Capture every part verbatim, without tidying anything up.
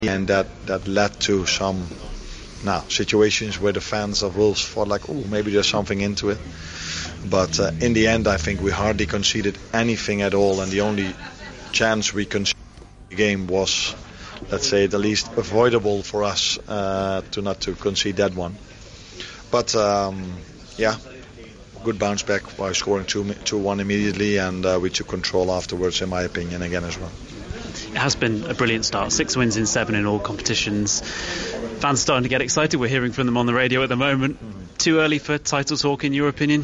and that, that led to some now situations where the fans of Wolves thought like, oh, maybe there's something into it. But uh, in the end, I think we hardly conceded anything at all, and the only chance we conceded in the game was, let's say, the least avoidable for us uh, to not to concede that one. But um, yeah, good bounce back by scoring two one immediately, and uh, we took control afterwards, in my opinion, again as well. It has been a brilliant start. Six wins in seven in all competitions. Fans starting to get excited. We're hearing from them on the radio at the moment. Too early for title talk, in your opinion?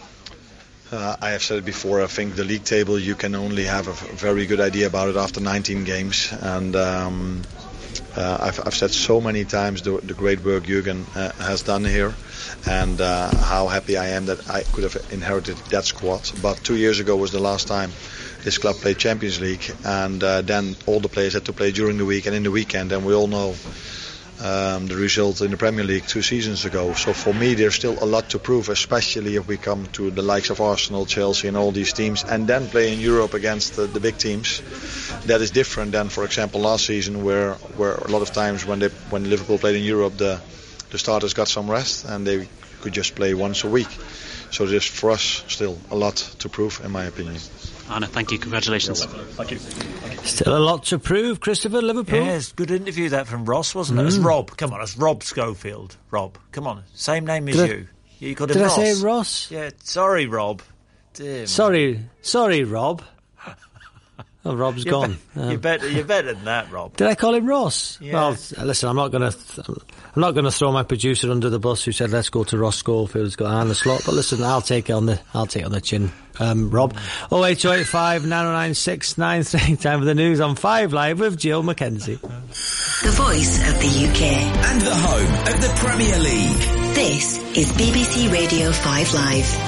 Uh, I have said it before, I think the league table, you can only have a very good idea about it after nineteen games. And um, uh, I've, I've said so many times the, the great work Jürgen uh, has done here, and uh, how happy I am that I could have inherited that squad. But two years ago was the last time this club played Champions League, and uh, then all the players had to play during the week and in the weekend, and we all know Um, the result in the Premier League two seasons ago. So for me, there's still a lot to prove, especially if we come to the likes of Arsenal, Chelsea and all these teams, and then play in Europe against the, the big teams. That is different than, for example, last season, where where a lot of times when they when Liverpool played in Europe, the the starters got some rest and they could just play once a week. So there's for us still a lot to prove, in my opinion. Arne, thank you. Congratulations. Thank you. Thank you. Still a lot to prove, Christopher, Liverpool. Yes, good interview that from Ross, wasn't it? Mm. It's Rob. Come on, it's Rob Schofield. Rob, come on. Same name as did you. I, you got him did Ross. Did I say Ross? Yeah, sorry, Rob. Dear sorry, man. sorry, Rob. Oh, Rob's you're gone. Be- um, you're, better, you're better than that, Rob. Did I call him Ross? Yeah. Well, listen, I'm not going to... I'm not going to throw my producer under the bus who said let's go to Ross Schofield, who's got an the slot. But listen, I'll take it on the I'll take it on the chin, um, Rob. Oh eight oh eight five nine oh nine six nine three. Time for the news on Five Live with Jill Mackenzie. The voice of the U K and the home of the Premier League. This is B B C Radio Five Live.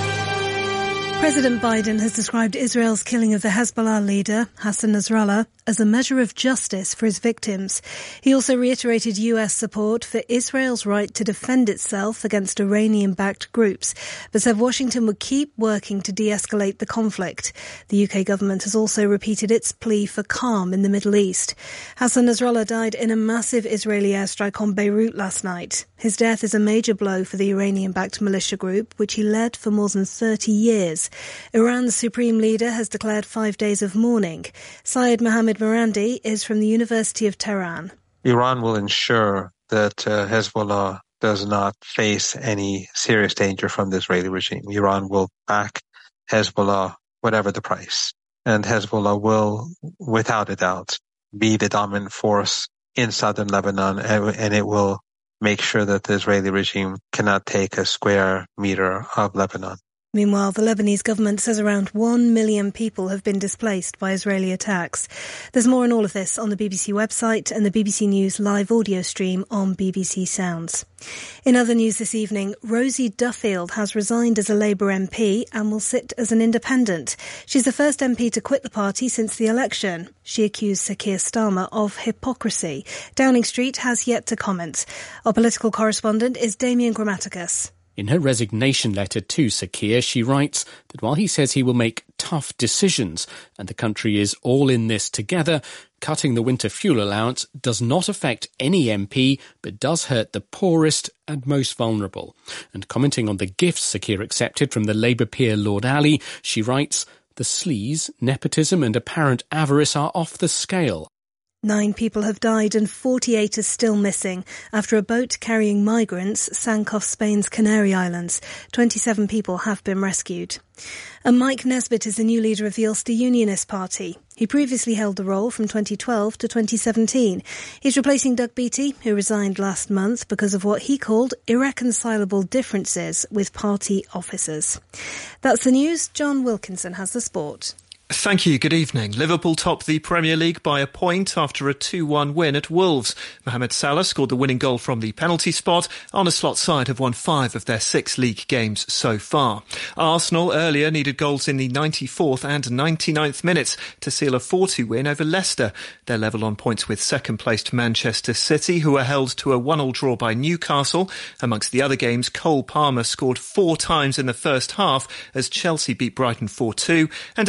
President Biden has described Israel's killing of the Hezbollah leader, Hassan Nasrallah, as a measure of justice for his victims. He also reiterated U S support for Israel's right to defend itself against Iranian-backed groups, but said Washington would keep working to de-escalate the conflict. The U K government has also repeated its plea for calm in the Middle East. Hassan Nasrallah died in a massive Israeli airstrike on Beirut last night. His death is a major blow for the Iranian-backed militia group, which he led for more than thirty years. Iran's supreme leader has declared five days of mourning. Syed Mohammad Marandi is from the University of Tehran. Iran will ensure that uh, Hezbollah does not face any serious danger from the Israeli regime. Iran will back Hezbollah whatever the price. And Hezbollah will, without a doubt, be the dominant force in southern Lebanon, and, and it will make sure that the Israeli regime cannot take a square meter of Lebanon. Meanwhile, the Lebanese government says around one million people have been displaced by Israeli attacks. There's more on all of this on the B B C website and the B B C News live audio stream on B B C Sounds. In other news this evening, Rosie Duffield has resigned as a Labour M P and will sit as an independent. She's the first M P to quit the party since the election. She accused Sir Keir Starmer of hypocrisy. Downing Street has yet to comment. Our political correspondent is Damien Grammaticus. In her resignation letter to Sir Keir, she writes that while he says he will make tough decisions and the country is all in this together, cutting the winter fuel allowance does not affect any M P but does hurt the poorest and most vulnerable. And commenting on the gifts Sir Keir accepted from the Labour peer Lord Ali, she writes, "The sleaze, nepotism and apparent avarice are off the scale." Nine people have died and forty-eight are still missing after a boat carrying migrants sank off Spain's Canary Islands. twenty-seven people have been rescued. And Mike Nesbitt is the new leader of the Ulster Unionist Party. He previously held the role from twenty twelve to twenty seventeen. He's replacing Doug Beattie, who resigned last month because of what he called irreconcilable differences with party officers. That's the news. John Wilkinson has the sport. Thank you. Good evening. Liverpool topped the Premier League by a point after a two one win at Wolves. Mohamed Salah scored the winning goal from the penalty spot. Arne Slot's side have won five of their six league games so far. Arsenal earlier needed goals in the ninety-fourth and ninety-ninth minutes to seal a four two win over Leicester. They're level on points with second-placed Manchester City, who are held to a one all draw by Newcastle. Amongst the other games, Cole Palmer scored four times in the first half as Chelsea beat Brighton four two, and Everton got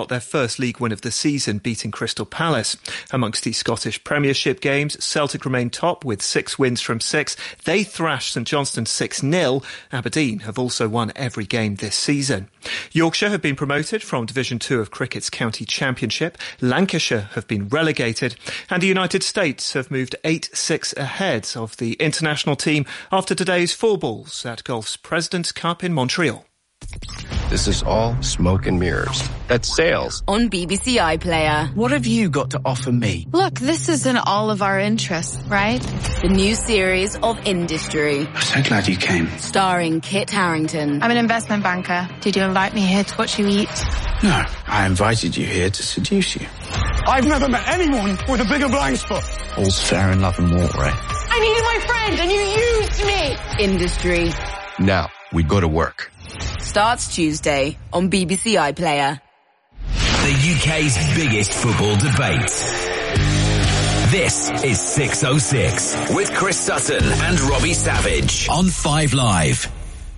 got their first league win of the season, beating Crystal Palace. Amongst the Scottish Premiership games, Celtic remain top with six wins from six. They thrashed St Johnstone six nil. Aberdeen have also won every game this season. Yorkshire have been promoted from Division two of cricket's county championship. Lancashire have been relegated. And the United States have moved eight six ahead of the international team after today's four balls at golf's President's Cup in Montreal. This is all smoke and mirrors. That's sales. On B B C iPlayer. What have you got to offer me? Look, this is in all of our interests, right? The new series of Industry. I'm so glad you came. Starring Kit Harington. I'm an investment banker. Did you invite me here to watch you eat? No, I invited you here to seduce you. I've never met anyone with a bigger blind spot. All's fair in love and war, right? I needed my friend and you used me. Industry. Now, we go to work. Starts Tuesday on B B C iPlayer. The U K's biggest football debate. This is six oh six with Chris Sutton and Robbie Savage on Five Live.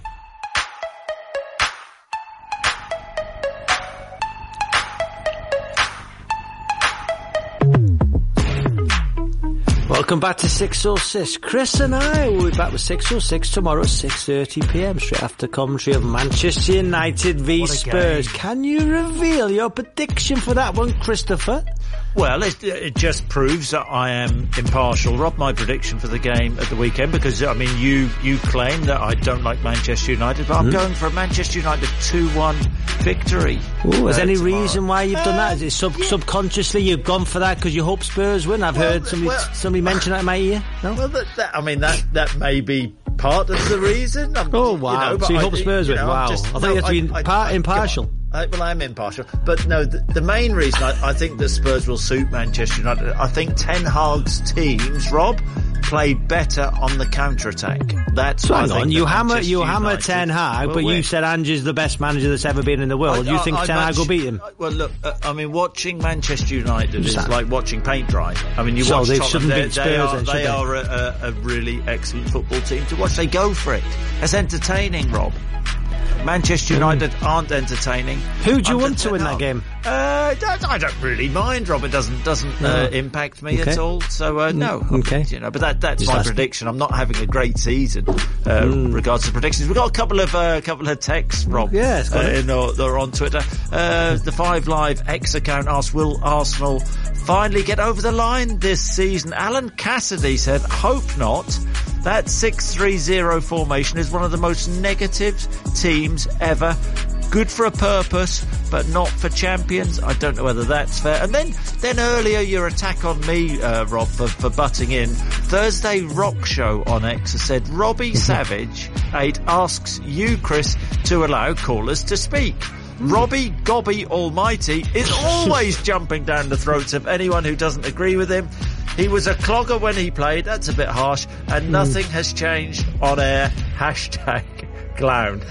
Welcome back to six oh six. Chris and I will be back with six oh six tomorrow at six thirty p m, straight after commentary of Manchester United v Spurs. Game. Can you reveal your prediction for that one, Christopher? Well, it, it just proves that I am impartial. Rob, my prediction for the game at the weekend, because, I mean, you, you claim that I don't like Manchester United, but I'm mm. going for a Manchester United two one victory. Ooh, is uh, there any tomorrow. reason why you've done that? Is it sub- yeah. subconsciously you've gone for that because you hope Spurs win? I've well, heard somebody, well, somebody mention that in my ear. No? Well, that, that, I mean, that, that may be part of the reason. I'm, oh, wow. You know, so you I, hope Spurs win? You know, wow. Just, I thought no, you had to be I, par- I, impartial. I, well, I am impartial. But no, the, the main reason I, I think that Spurs will suit Manchester United, I think Ten Hag's teams, Rob, play better on the counter-attack. That's so I hang think on, you hammer, Manchester you hammer United Ten Hag, but win. you said Ange's the best manager that's ever been in the world. I, you think I, Ten Hag will beat him? Well, look, uh, I mean, watching Manchester United is like watching paint dry. I mean, you so watch they Tottenham, shouldn't beat Spurs, they are, then, they they? are a, a really excellent football team to watch. They go for it. It's entertaining, Rob. Manchester United mm. aren't entertaining. Who do you want to win that game? Uh, I don't really mind, Rob. It doesn't doesn't no. uh, impact me okay. at all. So uh, no, okay. You know, but that that's Just my asking. prediction. I'm not having a great season uh, mm. regards to predictions. We've got a couple of uh, couple of texts, Rob. Yeah, uh, in the, they're on Twitter. Uh, the Five Live X account asks, "Will Arsenal finally get over the line this season?" Alan Cassidy said, "Hope not." That six three zero formation is one of the most negative teams ever. Good for a purpose, but not for champions. I don't know whether that's fair. And then, then earlier your attack on me, uh, Rob, for, for butting in. Thursday Rock Show on X said, Robbie Savage eight asks you, Chris, to allow callers to speak. Robbie Gobby Almighty is always jumping down the throats of anyone who doesn't agree with him. He was a clogger when he played. That's a bit harsh. And nothing mm. has changed on air. Hashtag clown.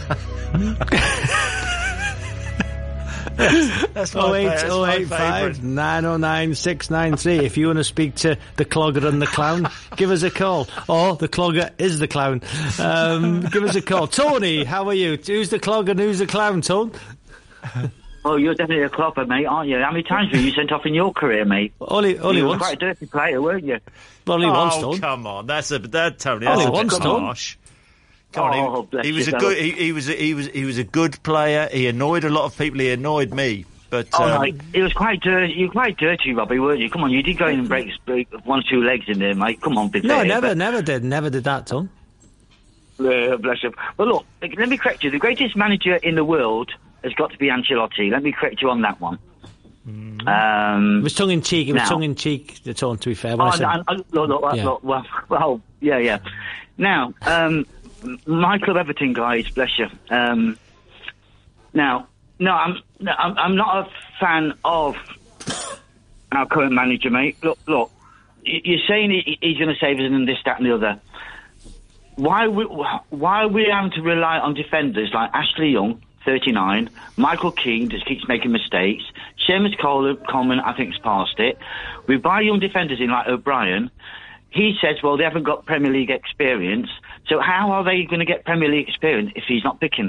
That's my oh eight oh eight five nine oh nine six nine three. If you want to speak to the clogger and the clown, give us a call. Or the clogger is the clown. Um, give us a call. Tony, how are you? Who's the clogger and who's the clown, Tony? Oh, you're definitely a clopper, mate, aren't you? How many times were you sent off in your career, mate? Only, only you once. You were quite a dirty player, weren't you? Only oh, once, Tony. come on, that's a that Tony. That's only a once, bit harsh. Come oh, on, he, he was you, a good. He, he was a, he was he was a good player. He annoyed a lot of people. He annoyed me. But oh, um, no, it was quite dirty. You were quite dirty, Robbie, weren't you? Come on, you did go in and break, break one or two legs in there, mate. Come on, be No, fair, never, but... never did, never did that, Tony. Uh, bless him. Well, look, let me correct you. The greatest manager in the world has got to be Ancelotti. Let me correct you on that one. Mm. Um, it was tongue in cheek. It was now, tongue in cheek. The tone, to be fair. Oh, I said, I, I, look, look, yeah. look, well, well, yeah, yeah. Now, um, my club Everton guys, bless you. Um, now, no, I'm, no, I'm, I'm not a fan of our current manager, mate. Look, look, you're saying he, he's going to save us and this, that, and the other. Why, we, why are we having to rely on defenders like Ashley Young, thirty-nine, Michael Keane just keeps making mistakes, Seamus Coleman, I think, has passed it. We buy young defenders in like O'Brien. He says, well, they haven't got Premier League experience. So how are they going to get Premier League experience if he's not picking them?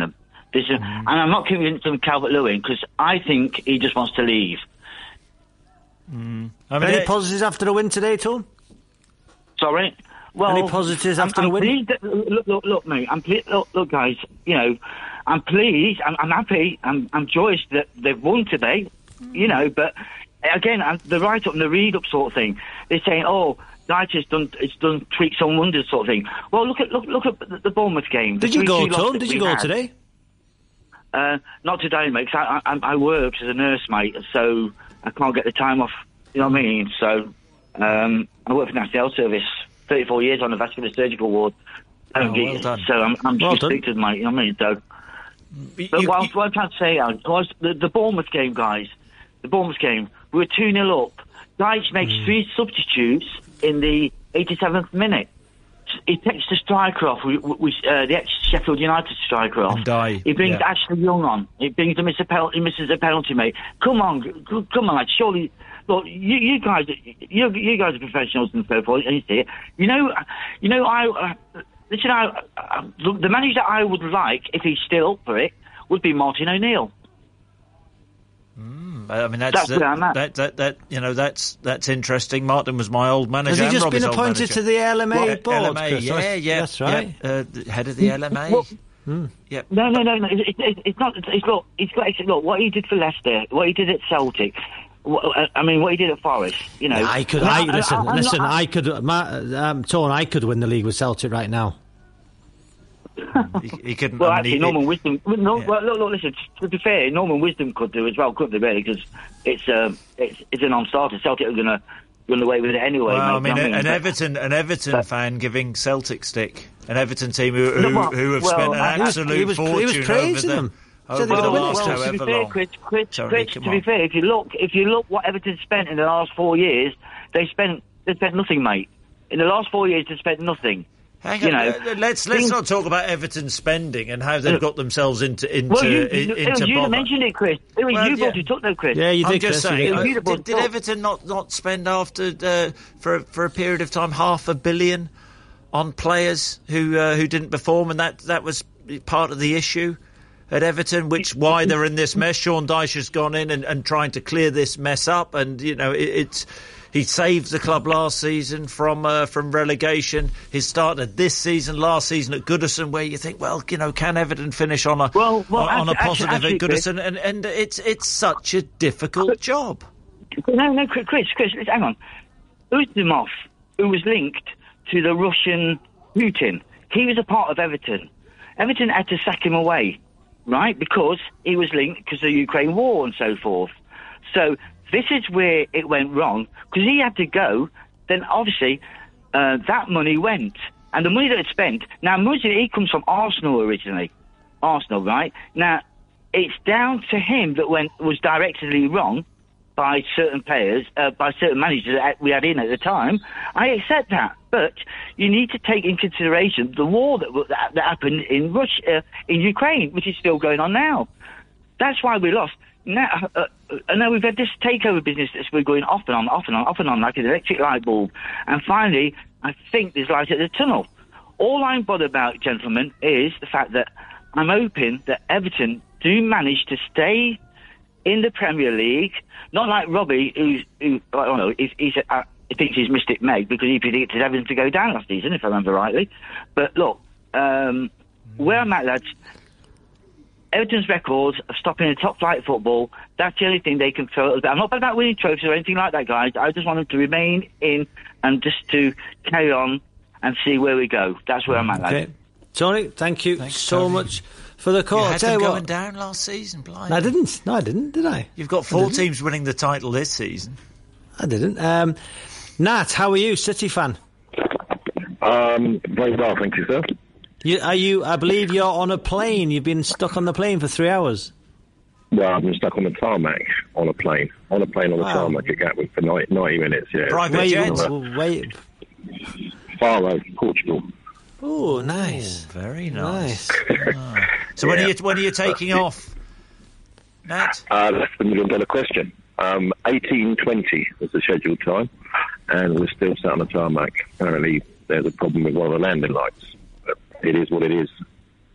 This is, and I'm not convinced of Calvert-Lewin because I think he just wants to leave. Mm. I mean, any positives after the win today, Tom? Sorry? Well, any positives I'm, after I'm the win? Pleased that, look, look, look, mate. I'm ple- look, look, guys. You know, I'm pleased. I'm, I'm happy. I'm, I'm joyous that they've won today. You know, but again, I'm, the write-up and the read-up sort of thing. They're saying, "Oh, Dyche has done, it's done tweaks on wonders," sort of thing. Well, look at look, look at the, the Bournemouth game. Did you go, Tom? Did you go had. today? Uh, not today, mate. Cause I, I, I work as a nurse, mate, so I can't get the time off. You know what I mean? So um, I work for the National Health Service, thirty-four years on the vascular surgical ward. I don't Oh, get well it. done. So I'm, I'm Well restricted, mate. You know what I mean? So, but you- what, you- what I'm trying to say uh, was the, the Bournemouth game, guys. The Bournemouth game. We were two nil up. Dyche makes Hmm. three substitutes in the eighty-seventh minute. He takes the striker off, we, we, uh, the ex-Sheffield United striker off. And Dye, He brings yeah. Ashley Young on. He brings a miss a penalty, he misses a penalty, mate. Come on, g- g- come on, lad. Surely, look, you, you guys, you, you guys are professionals and so forth. And you see it. You know, you know, I uh, listen. I, uh, the, the manager I would like, if he's still up for it, would be Martin O'Neill. I mean, that's, That's where I'm at. that, that, that, you know, that's that's interesting. Martin was my old manager. Has he and just Robbie's been old appointed manager. to the L M A Well, board? L M A, Chris? yeah, yeah, That's right. yeah, uh, the head of the L M A. Well, Yep. No, no, no, no. It's, it's, it's not. It's look. He's got. Look, what he did for Leicester, what he did at Celtic. What, I mean, what he did at Forest. You know, I could. Now, I listen. I'm listen. not- I could. My, um, Tone, I could win the league with Celtic right now. he, he couldn't. Well, I mean, actually, he, Norman Wisdom. No, yeah. well, look, look, listen. To be fair, Norman Wisdom could do as well, couldn't they? Really, because it's um, it's it's a non-starter. Celtic are going to run away with it anyway. Well, mate, I mean, you know an what But- Everton, an Everton but- fan giving Celtic stick, an Everton team who who, No, well, who have well, spent an I- he was- absolute he was- he was fortune praising over them. them. Said Over they were the gonna win it. last Well, to be however fair, long. Chris, Chris, Sorry, Chris, come to be on. fair, if you look, if you look what Everton spent in the last four years, they spent they spent nothing, mate. In the last four years, they spent nothing. Hang you on, know, uh, let's let's things- not talk about Everton spending and how they've got themselves into into Well, you, in- you, it into was you that bother. mentioned it, Chris. It was Well, you yeah. brought it up, though, Chris. Yeah, you I'm did. just Chris, you saying, did. uh, It was you that did, did brought it up. Everton not, not spend after uh, for for a period of time half a billion on players who uh, who didn't perform, and that that was part of the issue at Everton, which why they're in this mess. Sean Dyche has gone in and, and trying to clear this mess up, and you know it, it's. He saved the club last season from uh, from relegation. He started this season, last season at Goodison, where you think, well, you know, can Everton finish on a Well, well, on, on a actually- positive actually, at Chris- Goodison? And, and it's it's such a difficult job. No, no, Chris, Chris, Chris, hang on. Uzumov, who was linked to the Russian Putin, he was a part of Everton. Everton had to sack him away, right? Because he was linked because of the Ukraine war and so forth. So this is where it went wrong, because he had to go. Then obviously uh, that money went, and the money that it spent. Now, Muzin, he comes from Arsenal originally, Arsenal, right? Now, it's down to him that went was directly wrong by certain players, uh, by certain managers that we had in at the time. I accept that, but you need to take in consideration the war that that, that happened in Russia, uh, in Ukraine, which is still going on now. That's why we lost. Now, uh, uh, now we've had this takeover business that's been going off and on, off and on, off and on, like an electric light bulb. And finally, I think there's light at the tunnel. All I'm bothered about, gentlemen, is the fact that I'm hoping that Everton do manage to stay in the Premier League. Not like Robbie, who's, who, I don't know, he's, he's, uh, he thinks he's Mystic Meg because he predicted Everton to go down last season, if I remember rightly. But look, um, where I'm at, lads, Everton's records of stopping the top flight football, that's the only thing they can throw. I'm not about winning trophies or anything like that, guys. I just want them to remain in and just to carry on and see where we go. That's where I'm at, lads. Okay. Tony, thank you Thanks, so Tony. much for the call. You I'll had tell them you going what, down last season, blind. I didn't. No, I didn't, did I? You've got I four didn't. teams winning the title this season. I didn't. Um, Nat, how are you, City fan? Um, very well, thank you, sir. You, are you? I believe you're on a plane. You've been stuck on the plane for three hours. Well, I've been stuck on the tarmac on a plane, on a plane on the Wow. tarmac at Gatwick for ninety, ninety minutes. Yeah, Private Where jet. you, wait. Faro, Portugal. Oh, nice. Oh, very nice. Nice. Ah. So when Yeah. are you when are you taking off, Nat? Uh, that's the million dollar question. Um, eighteen twenty was the scheduled time, and we're still sat on the tarmac. Apparently, there's a problem with one of the landing lights. But it is what it is.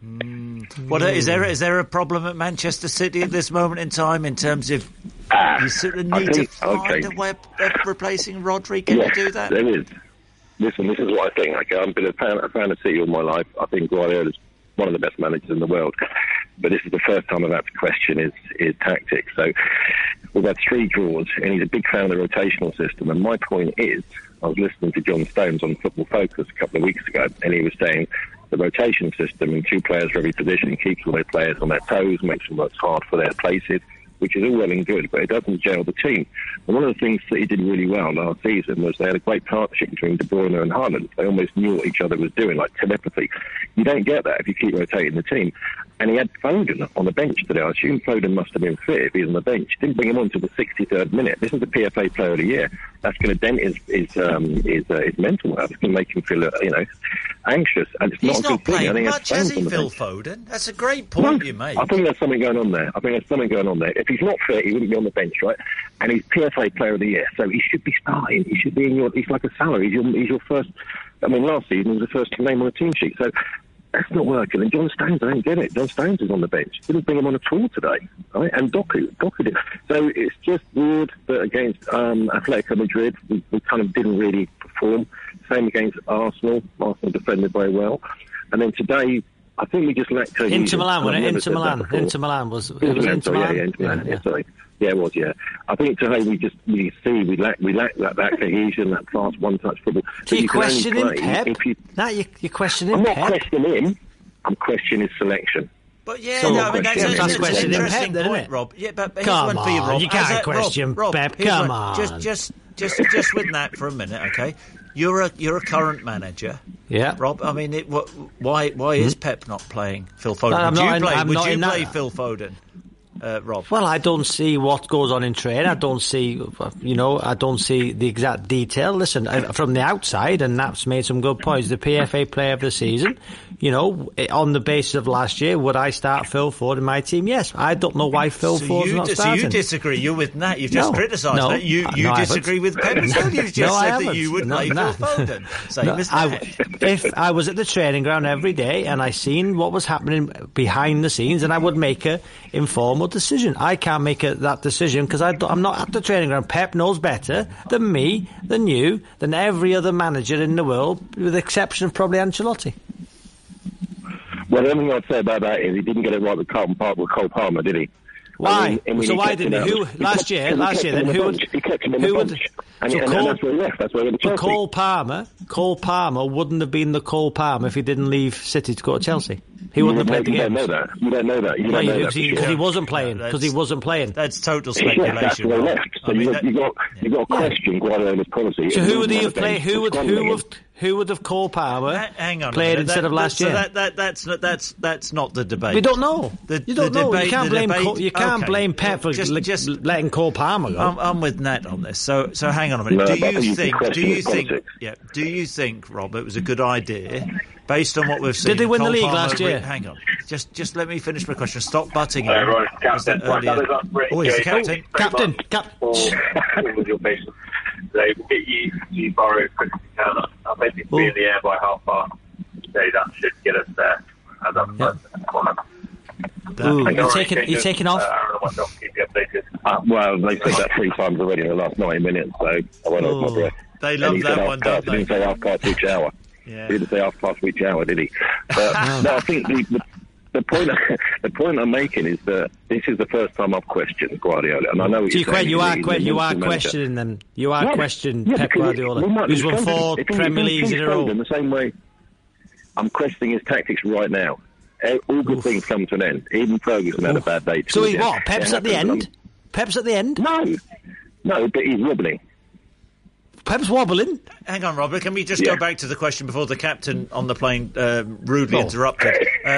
Mm. What is there? Is there a problem at Manchester City at this moment in time in terms of ah, you sort of need think, to find okay. a way of replacing Rodri? Can yes, you do that? There is. Listen, this is what I think. Okay, I've been a fan, a fan of City all my life. I think Guardiola's one of the best managers in the world. But this is the first time I've had to question his, his tactics. So we've had three draws, and he's a big fan of the rotational system. And my point is, I was listening to John Stones on Football Focus a couple of weeks ago, and he was saying the rotation system and two players for every position keeps all their players on their toes, makes them work hard for their places, which is all well and good, but it doesn't gel the team. And one of the things that he did really well last season was they had a great partnership between De Bruyne and Haaland. They almost knew what each other was doing, like telepathy. You don't get that if you keep rotating the team. And he had Foden on the bench today. I assume Foden must have been fit if he's on the bench. Didn't bring him on until the sixty-third minute. This is the P F A Player of the Year. That's going to dent his his, um, his, uh, his mental health. It's going to make him feel, uh, you know, anxious. And it's He's not a not good thing. I playing think much, has he, Phil bench. Foden? That's a great point no, you made. I think there's something going on there. I think there's something going on there. If he's not fit, he wouldn't be on the bench, right? And he's P F A Player of the Year, so he should be starting. He should be in your. He's like a salary. He's your, he's your first. I mean, last season he was the first name on the team sheet. So that's not working. And John Stones, I don't get it. John Stones is on the bench. Didn't bring him on at all today, right? And Doku, Doku did. So it's just weird that against um, Atletico Madrid, we, we kind of didn't really perform. Same against Arsenal. Arsenal defended very well. And then today, I think we just lacked cohesion. Inter Milan, wasn't it? Inter Milan. Inter Milan was. It was Inter Milan. Yeah, Inter Milan. Yeah, yeah. Sorry. Yeah, it was. Yeah, I think today we just we see we lack we lack that, that cohesion, that fast one-touch football. So you're questioning play Pep? If you, no, you're, you're questioning I'm Pep. I'm not questioning him. I'm questioning his selection. But yeah, so no, I mean, that's, that's, that's, that's an interesting Pep, point, Rob. Yeah, but here's come one for you, Rob. on, you can't As a, question Rob, Pep. Rob, Come one. on, just, just, just, just with that for a minute, okay? You're a you're a current manager, yeah, Rob. I mean, it, what, why why is Pep not playing Phil Foden? No, would you you play? In, would you play that. Phil Foden? Uh, Rob? Well, I don't see what goes on in training. I don't see, you know, I don't see the exact detail. Listen, from the outside, and Nap's made some good points, the P F A Player of the Season, you know, on the basis of last year, would I start Phil Foden in my team? Yes. I don't know why Phil so Foden's you, not so starting. So you disagree. You're with Nat. You've just no, criticised no, that. You, you no, disagree with Pep as well. You've just no, said that you would no, play no. Phil Foden. Same no, as I, that. If I was at the training ground every day and I seen what was happening behind the scenes, and I would make a informal decision. I can't make a, that decision because I'm not at the training ground. Pep knows better than me, than you, than every other manager in the world, with the exception of probably Ancelotti. Well, the only thing I'd say about that is he didn't get it right with Carlton Park with Cole Palmer, did he? Why? I mean, I mean, so he why didn't he? Who he last kept, year? Last year, then who would? He kept him on who the would? bench, and, so and, Cole, and that's where he left. That's where he went to Chelsea. Cole Palmer, Cole Palmer wouldn't have been the Cole Palmer if he didn't leave City to go to Chelsea. He you wouldn't have played the you games. You don't know that. You don't know that. You no, don't know you, that because sure. he wasn't playing. Because he wasn't playing. That's total speculation. Yeah, that's where he left. So I mean, you, that, you got you got to yeah. question Guardiola's policy. So who would he have played? Who would who would who would have Cole Palmer uh, hang on played instead that, of last that, year? So that, that, that's not that's that's not the debate. We don't know. The, you don't the know. Debate, you can't blame debate, Cole, you can't okay. blame Pep for just, li- just, letting Cole Palmer go. I'm, I'm with Nat on this. So so hang on a minute. No, do you you think? Do you think? politics. Yeah. Do you think, Rob, it was a good idea based on what we've seen? Did they win Cole the league Palmer, last year? Hang on. Just just let me finish my question. Stop butting in. Uh, right, Captain. Oh, he's the captain. Captain. Captain. All with your patience. They will get you to borrow as quick as you can. I think it's be in the air by half past. So that should get us there. As I'm yep. Ooh, you're taking, you're taking off? Uh, Aaron and myself keep you updated. Uh, well, they said that three times already in the last ninety minutes, so I went over my breath. They love that one, don't they? He didn't say half past each hour. Yeah. He didn't say half past each hour, did he? But no, I think the, the, the point the point I'm making is that this is the first time I've questioned Guardiola, and I know so you, saying you are he's que- you are manager. questioning them. You are yeah. questioning yeah, Pep Guardiola, who's won four if he, Premier if he Leagues in a row. In the same way, I'm questioning his tactics right now. All good Oof. things come to an end. Even Ferguson Oof. had a bad day. So he what? Pep's at the end? Pep's at the end? No, no, but he's wobbling. Pep's wobbling. Hang on, Robert. Can we just yeah. go back to the question before the captain on the plane uh, rudely oh. interrupted? Um,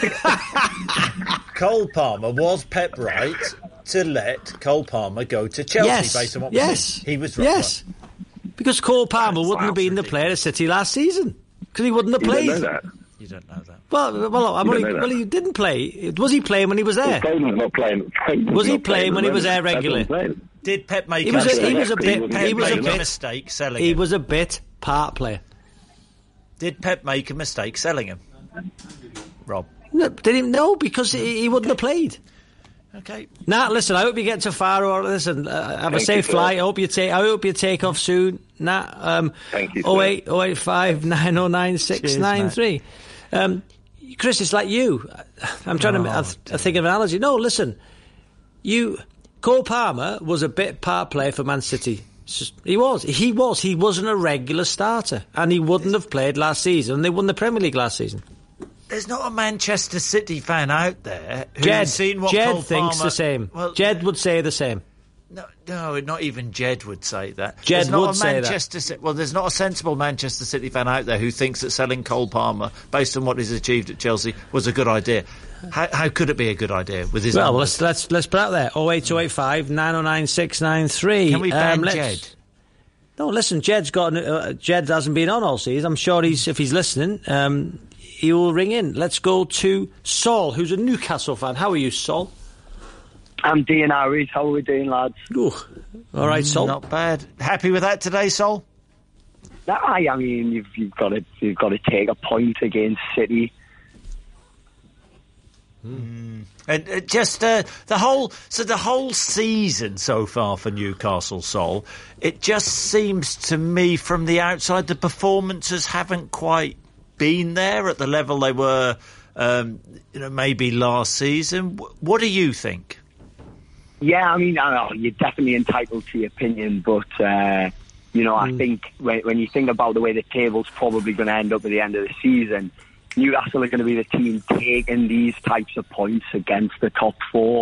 Cole Palmer, was Pep right to let Cole Palmer go to Chelsea yes. based on what yes. he was right? Yes. Because Cole Palmer wouldn't have been the player at City last season. Because he wouldn't have you played. Don't know that. You don't know that. Well, well, I'm only, well, he didn't play. Was he playing when he was there? Well, not playing. Was he playing when he was there regularly? Did Pep make he was a, a, he was a bit Pep he was make a, bit, a mistake selling he him? He was a bit part player. Did Pep make a mistake selling him? Rob. No, did he? No, because he, he wouldn't have played. Okay. Nat, listen, I hope you get to Faro. Listen, uh, have Thank a safe you, flight. sir. I hope you take. I hope you take off soon. Nat, um, Thank you, oh eight oh eight five nine oh nine six nine three. Um, Chris, it's like you. I'm trying Oh, to. I, I think of an analogy. No, listen, you. Cole Palmer was a bit part player for Man City. He was. He was. He wasn't a regular starter, and he wouldn't have played last season. And they won the Premier League last season. There's not a Manchester City fan out there who's Jed, seen what Jed Cole thinks Palmer... the same. Well, Jed would say the same. No, no, not even Jed would say that. Jed there's not would a say that. Manchester City, well, there's not a sensible Manchester City fan out there who thinks that selling Cole Palmer, based on what he's achieved at Chelsea, was a good idea. How, how could it be a good idea with his? Well, numbers? let's let's let's put out there. Oh eight two eight five nine oh nine six nine three. Can we ban um, Jed? No, listen. Jed's got. Uh, Jed hasn't been on all season. I'm sure he's if he's listening. Um, he will ring in. Let's go to Saul, who's a Newcastle fan. How are you, Saul? I'm Dean Harris. How are we doing, lads? Ooh. All right, Sol. Not bad. Happy with that today, Sol? I, I mean, you've, you've got to you've got to take a point against City. Mm. And uh, just uh, the whole, so the whole season so far for Newcastle, Sol, it just seems to me from the outside the performances haven't quite been there at the level they were, um, you know, maybe last season. What do you think? Yeah, I mean, I know, you're definitely entitled to your opinion, but, uh, you know, mm. I think when, when you think about the way the table's probably going to end up at the end of the season, Newcastle are going to be the team taking these types of points against the top four.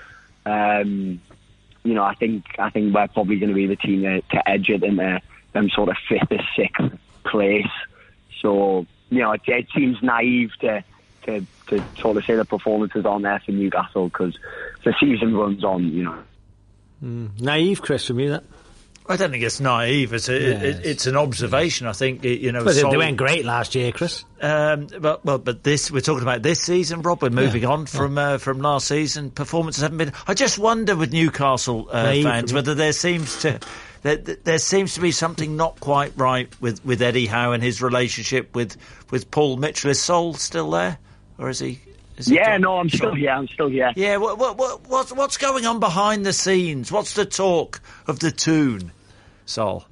Um, you know, I think I think we're probably going to be the team to, to edge it in the, them sort of fifth or sixth place. So, you know, it, it seems naive to, to to sort of say the performances aren't there for Newcastle because the season runs on, you know. Mm. Naive, Chris, from you, that? I don't think it's naive. It's, a, yes. it, it's an observation. I think, you know... Well, they, Sol- they went great last year, Chris. Um, but, well, but this, we're talking about this season, Rob. We're moving yeah. on from yeah. uh, from last season. Performances haven't been... I just wonder with Newcastle uh, fans whether there seems to... There, there seems to be something not quite right with, with Eddie Howe and his relationship with, with Paul Mitchell. Is Sol still there? Or is he... Is he yeah, gone? no, I'm still here. I'm still here. Yeah, what, what, what, what's, what's going on behind the scenes? What's the talk of the tune, Sol?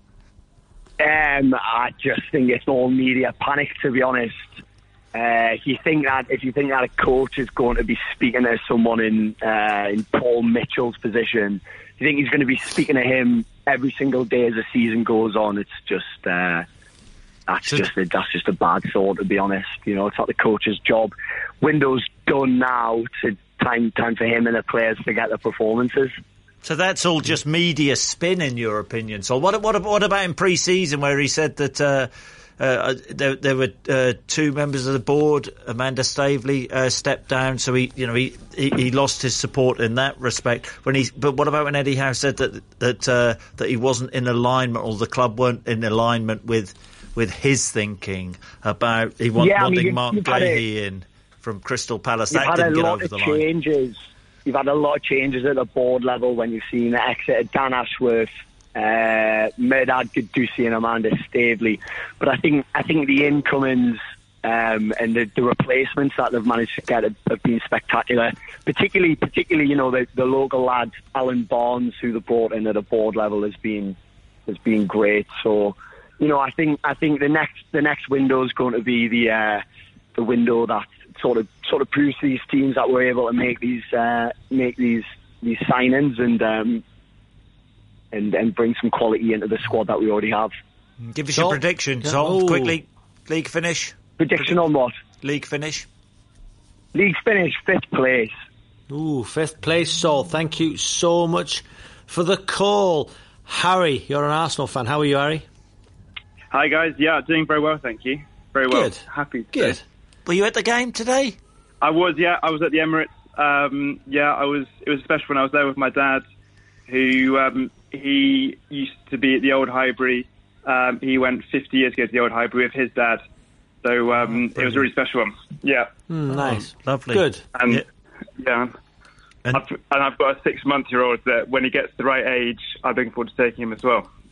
Um, I just think it's all media panic, to be honest. Uh, if you think that if you think that a coach is going to be speaking to someone in uh, in Paul Mitchell's position, you think he's going to be speaking to him every single day as the season goes on. It's just uh, that's just a, that's just a bad thought, to be honest. You know, it's not the coach's job. Window's done now. It's time time for him and the players to get their performances. So that's all just media spin, in your opinion. So what what what about in pre-season, where he said that uh, uh, there, there were uh, two members of the board, Amanda Staveley, uh, stepped down, so he you know he, he, he lost his support in that respect. When he but what about when Eddie Howe said that that uh, that he wasn't in alignment, or the club weren't in alignment with with his thinking about he want, yeah, wanting I mean, Mark Gahey in from Crystal Palace? You've That had didn't a get lot over of the changes. line. You've had a lot of changes at the board level when you've seen the exit of Dan Ashworth, uh, Mehrdad Guddusi and Amanda Staveley. But I think I think the incomings um, and the, the replacements that they've managed to get have, have been spectacular. Particularly, particularly, you know, the, the local lad Alan Barnes, who they brought in at a board level, has been has been great. So, you know, I think I think the next the next window is going to be the uh, the window that sort of sort of proves to these teams that we're able to make these uh, make these these signings and um, and and bring some quality into the squad that we already have. Give us your prediction, Sol, quickly. League finish. Prediction on what? League finish. League finish, fifth place. Ooh, fifth place, Sol. Thank you so much for the call. Harry, you're an Arsenal fan. How are you, Harry? Hi, guys. Yeah, doing very well, thank you. Very well. Good. Happy. Good. Were you at the game today? I was, yeah. I was at the Emirates. Um, yeah, I was. It was special when I was there with my dad, who um, he used to be at the Old Highbury. Um, he went fifty years ago to the Old Highbury with his dad. So um, oh, it was a really special one. Yeah. Mm, nice. Oh, lovely. Good. And, yeah. yeah. And I've, and I've got a six-month-year-old that when he gets the right age, I'm looking forward to taking him as well.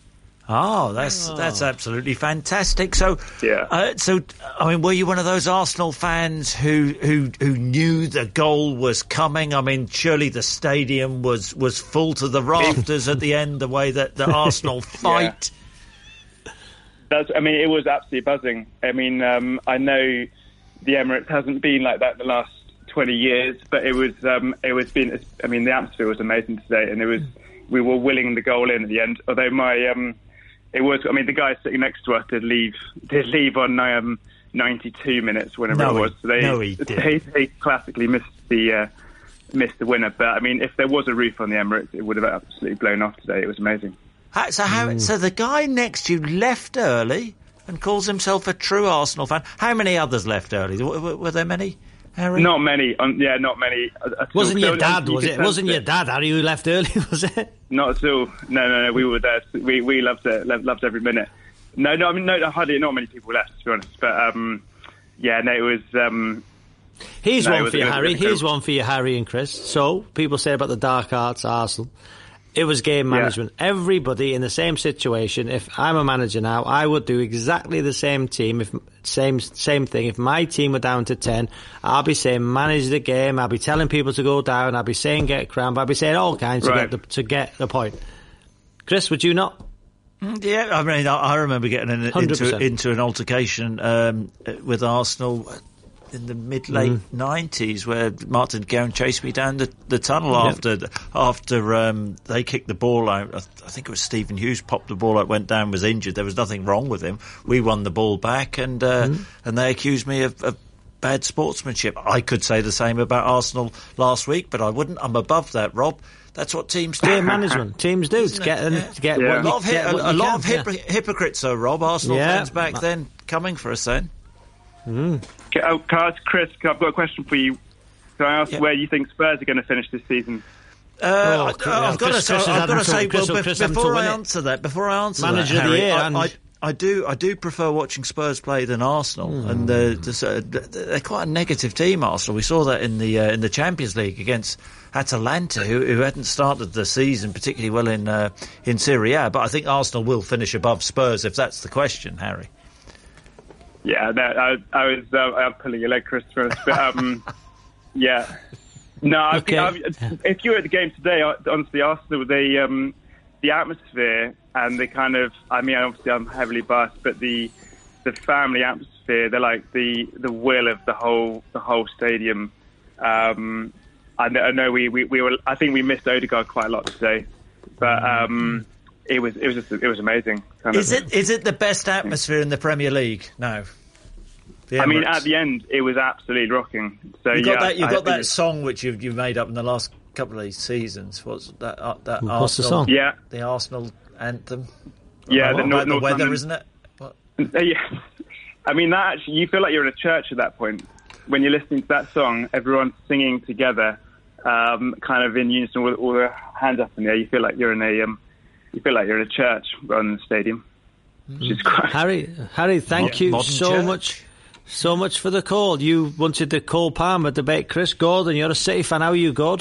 Oh, that's oh. that's absolutely fantastic. So, yeah. Uh, so, I mean, were you one of those Arsenal fans who who who knew the goal was coming? I mean, surely the stadium was, was full to the rafters at the end, the way that the Arsenal fight. Yeah. That's. I mean, it was absolutely buzzing. I mean, um, I know the Emirates hasn't been like that in the last twenty years, but it was. Um, it was been. I mean, the atmosphere was amazing today, and it was. We were willing the goal in at the end. Although my. Um, It was. I mean, the guy sitting next to us did leave. Did leave on um, ninety-two minutes, whenever no, it was. So they, no, he did. They, they classically missed the uh, missed the winner. But I mean, if there was a roof on the Emirates, it would have absolutely blown off today. It was amazing. How, so, how, mm. so the guy next to you left early and calls himself a true Arsenal fan. How many others left early? Were, were there many, Harry? Not many. Um, yeah, not many. Wasn't your dad? Was it? Wasn't your dad, Harry, who left early? Was it? Not at all. No, no, no. We were there. We we loved it. Loved every minute. No, no. I mean, no. Hardly. Not many people left, to be honest. But um, yeah, no. It was. Um, Here's no, one was, for you, Harry. Was, Here's one for you, Harry and Chris. So people say about the dark arts, Arsenal. It was game management. Yeah. Everybody in the same situation. If I'm a manager now, I would do exactly the same team. If same same thing. If my team were down to ten, I'll be saying manage the game. I'll be telling people to go down. I'll be saying get cramp. I'll be saying all kinds right. to get the to get the point. Chris, would you not? Yeah, I mean, I, I remember getting in, into into an altercation um, with Arsenal in the mid late nineties, mm. where Martin Guerin chased me down the, the tunnel yep. after after um, they kicked the ball out. I, th- I think it was Stephen Hughes popped the ball out, went down, was injured. There was nothing wrong with him. We won the ball back, and uh, mm. and they accused me of, of bad sportsmanship. I could say the same about Arsenal last week, but I wouldn't. I'm above that, Rob. That's what teams do. Game management. Teams do. To get, yeah. to get yeah. what you, a lot of, get hi- what a, a lot can, of hypocr- yeah. hypocrites, though, Rob. Arsenal yeah. fans back then coming for us then. Mm. Can I ask Chris, I've got a question for you. Can I ask yeah. where you think Spurs are going to finish this season? Uh, oh, I, I've got to say, I've got to say, well, Chris, before I answer that, before I answer Manager that, of the Harry, year, I, and... I, I do, I do prefer watching Spurs play than Arsenal, mm. and uh, uh, they're quite a negative team. Arsenal, we saw that in the uh, in the Champions League against Atalanta, who, who hadn't started the season particularly well in uh, in Serie A. But I think Arsenal will finish above Spurs if that's the question, Harry. Yeah, no, I, I was uh, I'm pulling your leg, Chris. But um, yeah, no. I okay. think I, if you were at the game today, honestly, Arsenal, they um, the atmosphere and the kind of, I mean, obviously I'm heavily biased, but the the family atmosphere, they're like the, the will of the whole the whole stadium. Um, I, know, I know we, we, we were, I think we missed Odegaard quite a lot today, but um, it was it was just, it was amazing. Kind is of. it is it the best atmosphere in the Premier League? No. I mean, at the end, it was absolutely rocking. So you got yeah, that. You got I, that song which you've you made up in the last couple of seasons. What's that? Uh, that What's Arsenal, the song? Yeah, the Arsenal anthem. Yeah, oh, the, about North, the weather, London. Isn't it? What? Yeah, I mean that. Actually, you feel like you're in a church at that point when you're listening to that song. Everyone's singing together, um, kind of in unison with all the hands up in the air. You feel like you're in a, um, you feel like you're in a church rather than a stadium. Mm-hmm. Which is quite. Harry, Harry, thank yeah, you so church. much. So much for the call. You wanted the Cole Palmer debate. Chris Gordon, you're a City fan. How are you, Gord?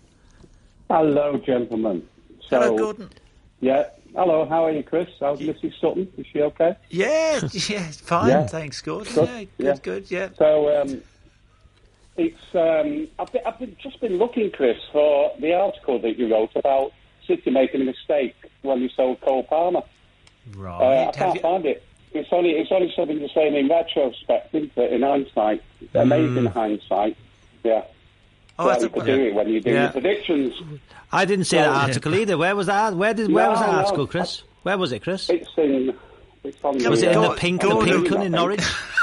Hello, gentlemen. So, hello, Gordon. Yeah. Hello, how are you, Chris? How's Missus Sutton? Is she okay? Yeah, yeah, fine. Yeah. Thanks, Gordon. Good. Yeah, good, yeah. good, yeah. So, um, it's, um, I've, been, I've been, just been looking, Chris, for the article that you wrote about City making a mistake when you sold Cole Palmer. Right. Uh, I can't you... find it. It's only it's only something to say in retrospect, isn't it? In hindsight, mm. amazing hindsight. Yeah. Oh, that's a, to do it when you do yeah. your predictions. I didn't see so, that article either. Where was that? Where did where no, was that article, no. Chris? Where was it, Chris? It's in. It's on was the, it in uh, the pink, the pink one in Norwich?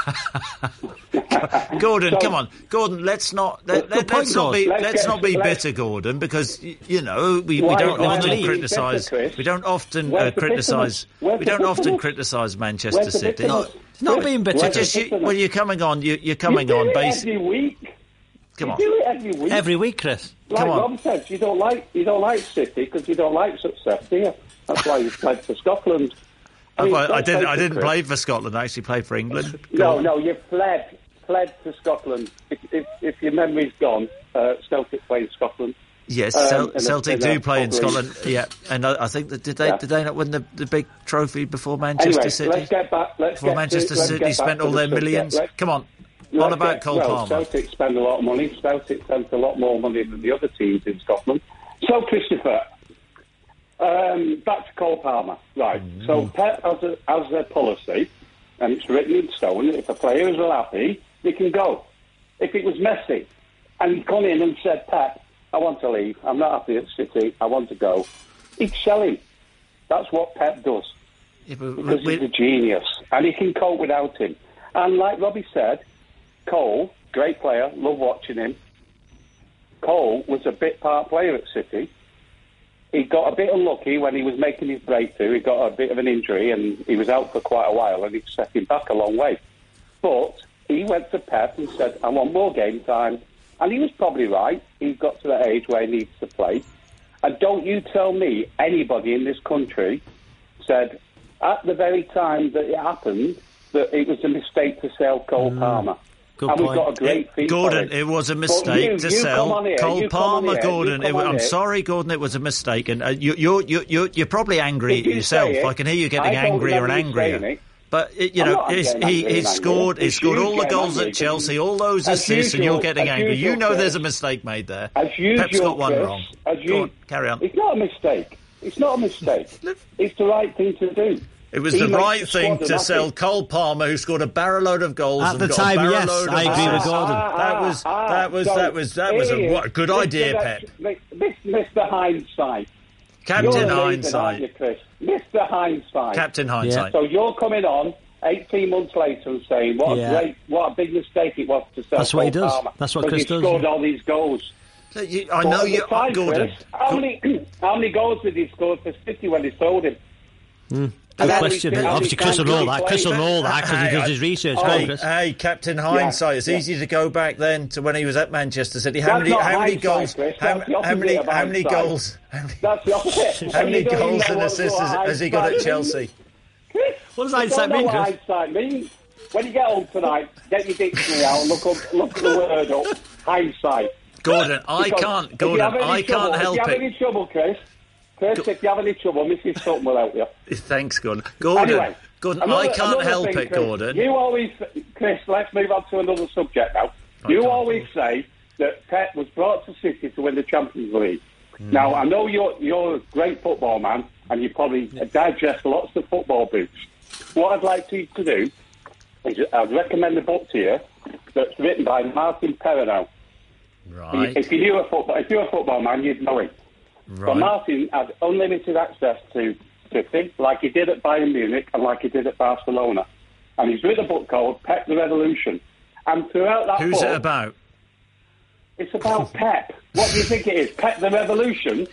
Gordon, so, come on, Gordon. Let's not let, let, let's not be let's, let's not be bitter, Gordon, because you know we, we don't often criticise we don't often uh, criticise we don't often criticise Manchester City. Not, not being bitter. Just, you, well, you're coming on. You, you're coming you on. Base every week. Come you on. Do it every week. Every week, Chris. Like come on. Rob said, you don't like you don't like City because you don't like success, do you? That's why you played for Scotland. I, mean, I, I didn't. I didn't play for Scotland. I actually played for England. No, no, you fled, fled to Scotland. If, if, if your memory's gone, uh, Celtic played Scotland. Yes, Um, Cel- in a- Celtic in a do play in pub league. Scotland. Yeah, and I, I think that did they Yeah. did they not win the, the big trophy before Manchester Anyway, City? let's get back. Let's before get Manchester to, let's City get back spent to all the their subject. millions. Let's- Come on, let's on about get- Cole well, Palmer. Celtic spend a lot of money. Celtic spent a lot more money than the other teams in Scotland. So, Christopher, um, back to Cole Palmer. Right. Mm. So, Pep has a, has their policy, and it's written in stone. If the players are happy, they can go. If it was Messi, and he'd come in and said, Pep, I want to leave. I'm not happy at City. I want to go. He'd sell him. That's what Pep does. Yeah, but Because we- he's a genius, and he can cope without him. And like Robbie said, Cole, great player, love watching him. Cole was a bit part player at City. He got a bit unlucky when he was making his breakthrough. He got a bit of an injury, and he was out for quite a while, and it set him back a long way. But he went to Pep and said, I want more game time. And he was probably right. He got to that age where he needs to play. And don't you tell me anybody in this country said, at the very time that it happened, that it was a mistake to sell Cole Palmer. Good and point. we've got a great It- fee Gordon, for it. it was a But mistake you- to you sell come on here, Cole you come on Palmer, here, Gordon. you It, come on I'm here. sorry, Gordon, it was a mistake. And uh, you, you're, you, you, you're probably angry If you yourself. say it, I can hear you getting I don't angrier and remember you saying angrier. it. But, it, you I'm know, not it's, getting he, angry he and scored, angry. he It's scored you all the getting goals angry at Chelsea, because- all those as assists, and you're usual- getting as angry. usual, You know Chris. there's a mistake made there. As usual, Pep's got one Chris, wrong. As Go you, on, carry on. It's not a mistake. It's not a mistake. It's the right thing to do. It was He the makes right the thing squad to happy. sell Cole Palmer, who scored a barrel load of goals. At and the got time, a barrel yes, load of I agree with assists. Gordon. That was Ah, that was so that was that was a here what, good is idea, Mister Pep. Mister Hindsight. Captain You're a leader, Hindsight. aren't you, Chris? Mister Hindsight. Captain Hindsight. So you're coming on eighteen months later and saying what Yeah. a great, what a big mistake it was to sell That's what he Cole does. Palmer, That's what 'cause Chris he does, scored yeah. all these goals. Look, you- I But know at the you, time, Gordon. Chris, how many how many goals did he score for City when they sold him? Mm. And Good how question. many- how Obviously, many Chris will times know did he that. play? Chris will know that because he Hey, does I- his research. Hey, Go on, Chris. hey, Captain Hindsight. It's yeah. easy to go back then to when he was at Manchester City. How That's many? not How many hindsight, goals? Chris. How, That's the how many? opposite of How many hindsight. goals? How many, That's the opposite. how many You don't even goals know and what- assists what has, has he got at hindsight Chelsea? means. Chris, What does you hindsight don't know mean, what Chris? hindsight means. When you get home tonight, get your dictionary out and look up, look the word up. Hindsight. Gordon, I Because can't. if you Gordon, have any I trouble- can't help If you have it. any trouble, Chris, Chris, if you have any trouble, Missus Sutton will help you. Thanks, Gordon. Gordon, Anyway, Gordon, another- I can't another help thing, it, Chris. Gordon. You always, Chris, let's move on to another subject now. You always say that Pep was brought to City to win the Champions League. Mm. Now, I know you're you're a great football man, and you probably digest lots of football books. What I'd like you to do is I'd recommend a book to you that's written by Martin Perrineau. Right. If you knew a football, if you're a football man, you'd know it. But Right. Martin had unlimited access to City, like he did at Bayern Munich and like he did at Barcelona. And he's written a book called Pep the Revolution. And throughout that Who's book, it about? it's about Pep. What do you think it is? Pep the Revolution?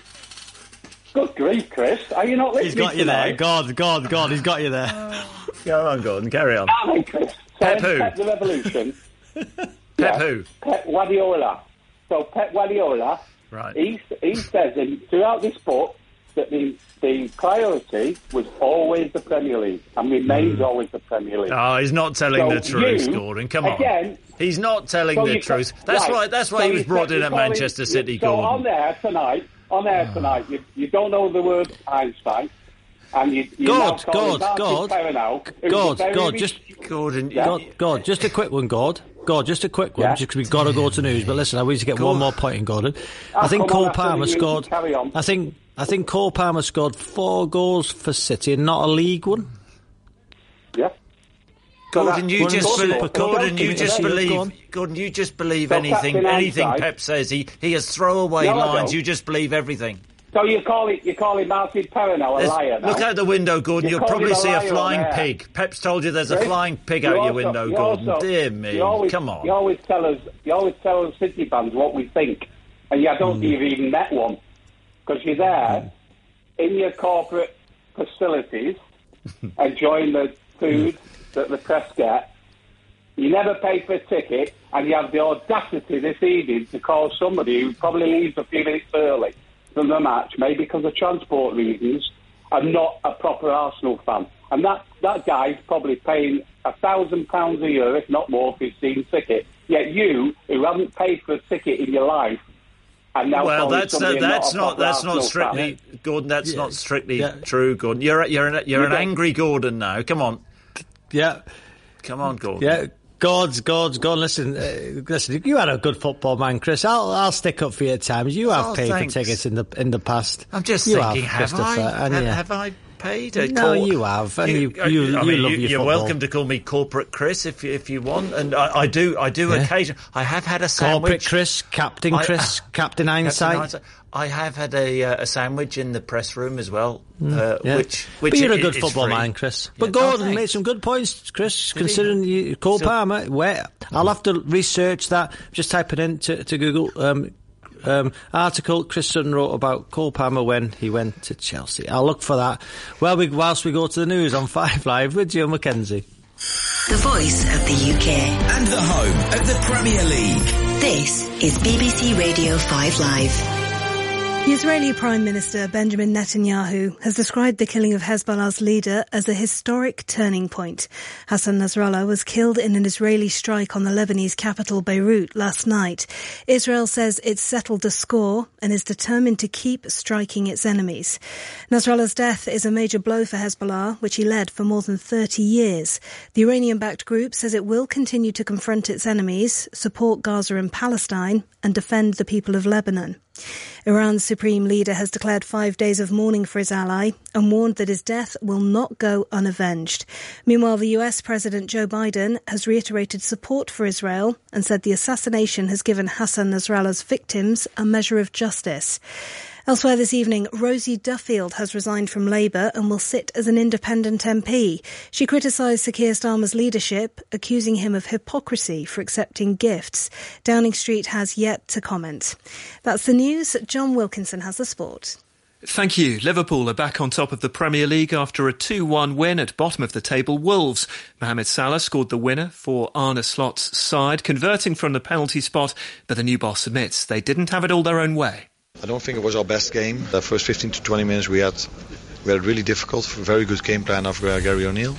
Good grief, Chris. Are you not listening He's got you there. tonight? God, God, God, he's got you there. Go on, Gordon. Carry on. Are they, Chris? So Pep in who? Pep the Revolution. Pep yeah, who? Pep Guardiola. So Pep Guardiola, Right. he, he says in, throughout this book that the, the priority was always the Premier League and remains always the Premier League. Oh, he's not telling So the truth, you, Gordon. Come on. again, He's not telling so the you truth. ca- That's right. why. That's why So he was you brought ca- in you at call it- Manchester City, so Gordon. on there tonight, on there tonight, you, you don't know the word Einstein, and you, you now God, call him God, Martin God, Perrineau, who's God, a very God, rich- just Gordon, Yeah. God, God, just a quick one, God. God, just a quick one, Yeah. just because we've got to go to news. But listen, I need to get Go one on. more point in, Gordon. Oh, I think come on, Cole after Palmer the news, scored. carry on. I think I think Cole Palmer scored four goals for City, and not a league one. Yeah. Gordon, you One just Super believe, Cup. Gordon, you Give it just a go believe, on. Gordon, you just believe So anything, Captain anything Einstein- Pep says. He he has throwaway No, I lines. don't. You just believe everything. So you call it you call it Martin Perrineau a There's- liar now? Look out the window, Gordon. You You'll called probably him a see a liar flying on air. pig. Pep's told you there's a Chris, flying pig you out your also- window, you Gordon. also- Dear me, you always, come on. You always tell us you always tell us City fans what we think, and you don't Hmm. you've even met one because you're there in your corporate facilities enjoying the food that the press get. You never pay for a ticket, and you have the audacity this evening to call somebody who probably leaves a few minutes early from the match, maybe because of transport reasons, and not a proper Arsenal fan. And that, that guy's probably paying a thousand pounds a year, if not more, for his season ticket. Yet you, who haven't paid for a ticket in your life, And now well, calling that's uh, somebody that's not, not a that's proper not Arsenal strictly fan. Gordon. That's Yeah. not strictly Yeah. true, Gordon. You're you're an, you're an You angry Gordon now. Come on, Yeah. come on, Gordon. Yeah. God's, God's, God, listen, uh, listen, you had a good football man, Chris. I'll, I'll stick up for you at times. You have Oh, paid thanks. for tickets in the, in the past. I'm just you thinking, have, have, I? Christopher, and Have, yeah. have I paid a No, cor- you have, and you, you, you, I mean, love you, your You're football. welcome to call me Corporate Chris if you, if you want, and I, I do I do Yeah. occasionally. I have had a Corporate sandwich. Chris, Captain I- Chris, Captain Captain Hindsight. Hindsight. I have had a uh, a sandwich in the press room as well, Mm, uh, yeah. which which but you're i- a good is football free. man, Chris. Yeah. But Oh, Gordon thanks. made some good points, Chris, Did he? considering you, Cole So- Palmer. Where I'll have to research that. Just type it in to, to Google. Um, um, article Chris Sutton wrote about Cole Palmer when he went to Chelsea. I'll look for that. Well, we, whilst we go to the news on Five Live with Joe Mackenzie. The voice of the U K. And the home of the Premier League. This is B B C Radio five Live. The Israeli Prime Minister Benjamin Netanyahu has described the killing of Hezbollah's leader as a historic turning point. Hassan Nasrallah was killed in an Israeli strike on the Lebanese capital Beirut last night. Israel says it's settled the score and is determined to keep striking its enemies. Nasrallah's death is a major blow for Hezbollah, which he led for more than thirty years. The Iranian-backed group says it will continue to confront its enemies, support Gaza and Palestine, and defend the people of Lebanon. Iran's supreme leader has declared five days of mourning for his ally and warned that his death will not go unavenged. Meanwhile, the U S President Joe Biden has reiterated support for Israel and said the assassination has given Hassan Nasrallah's victims a measure of justice. Elsewhere this evening, Rosie Duffield has resigned from Labour and will sit as an independent M P. She criticised Sir Keir Starmer's leadership, accusing him of hypocrisy for accepting gifts. Downing Street has yet to comment. That's the news. John Wilkinson has the sport. Thank you. Liverpool are back on top of the Premier League after a two one win at bottom of the table Wolves. Mohamed Salah scored the winner for Arne Slot's side, converting from the penalty spot, but the new boss admits they didn't have it all their own way. I don't think it was our best game. The first fifteen to twenty minutes we had we had really difficult, very good game plan of uh, Gary O'Neill.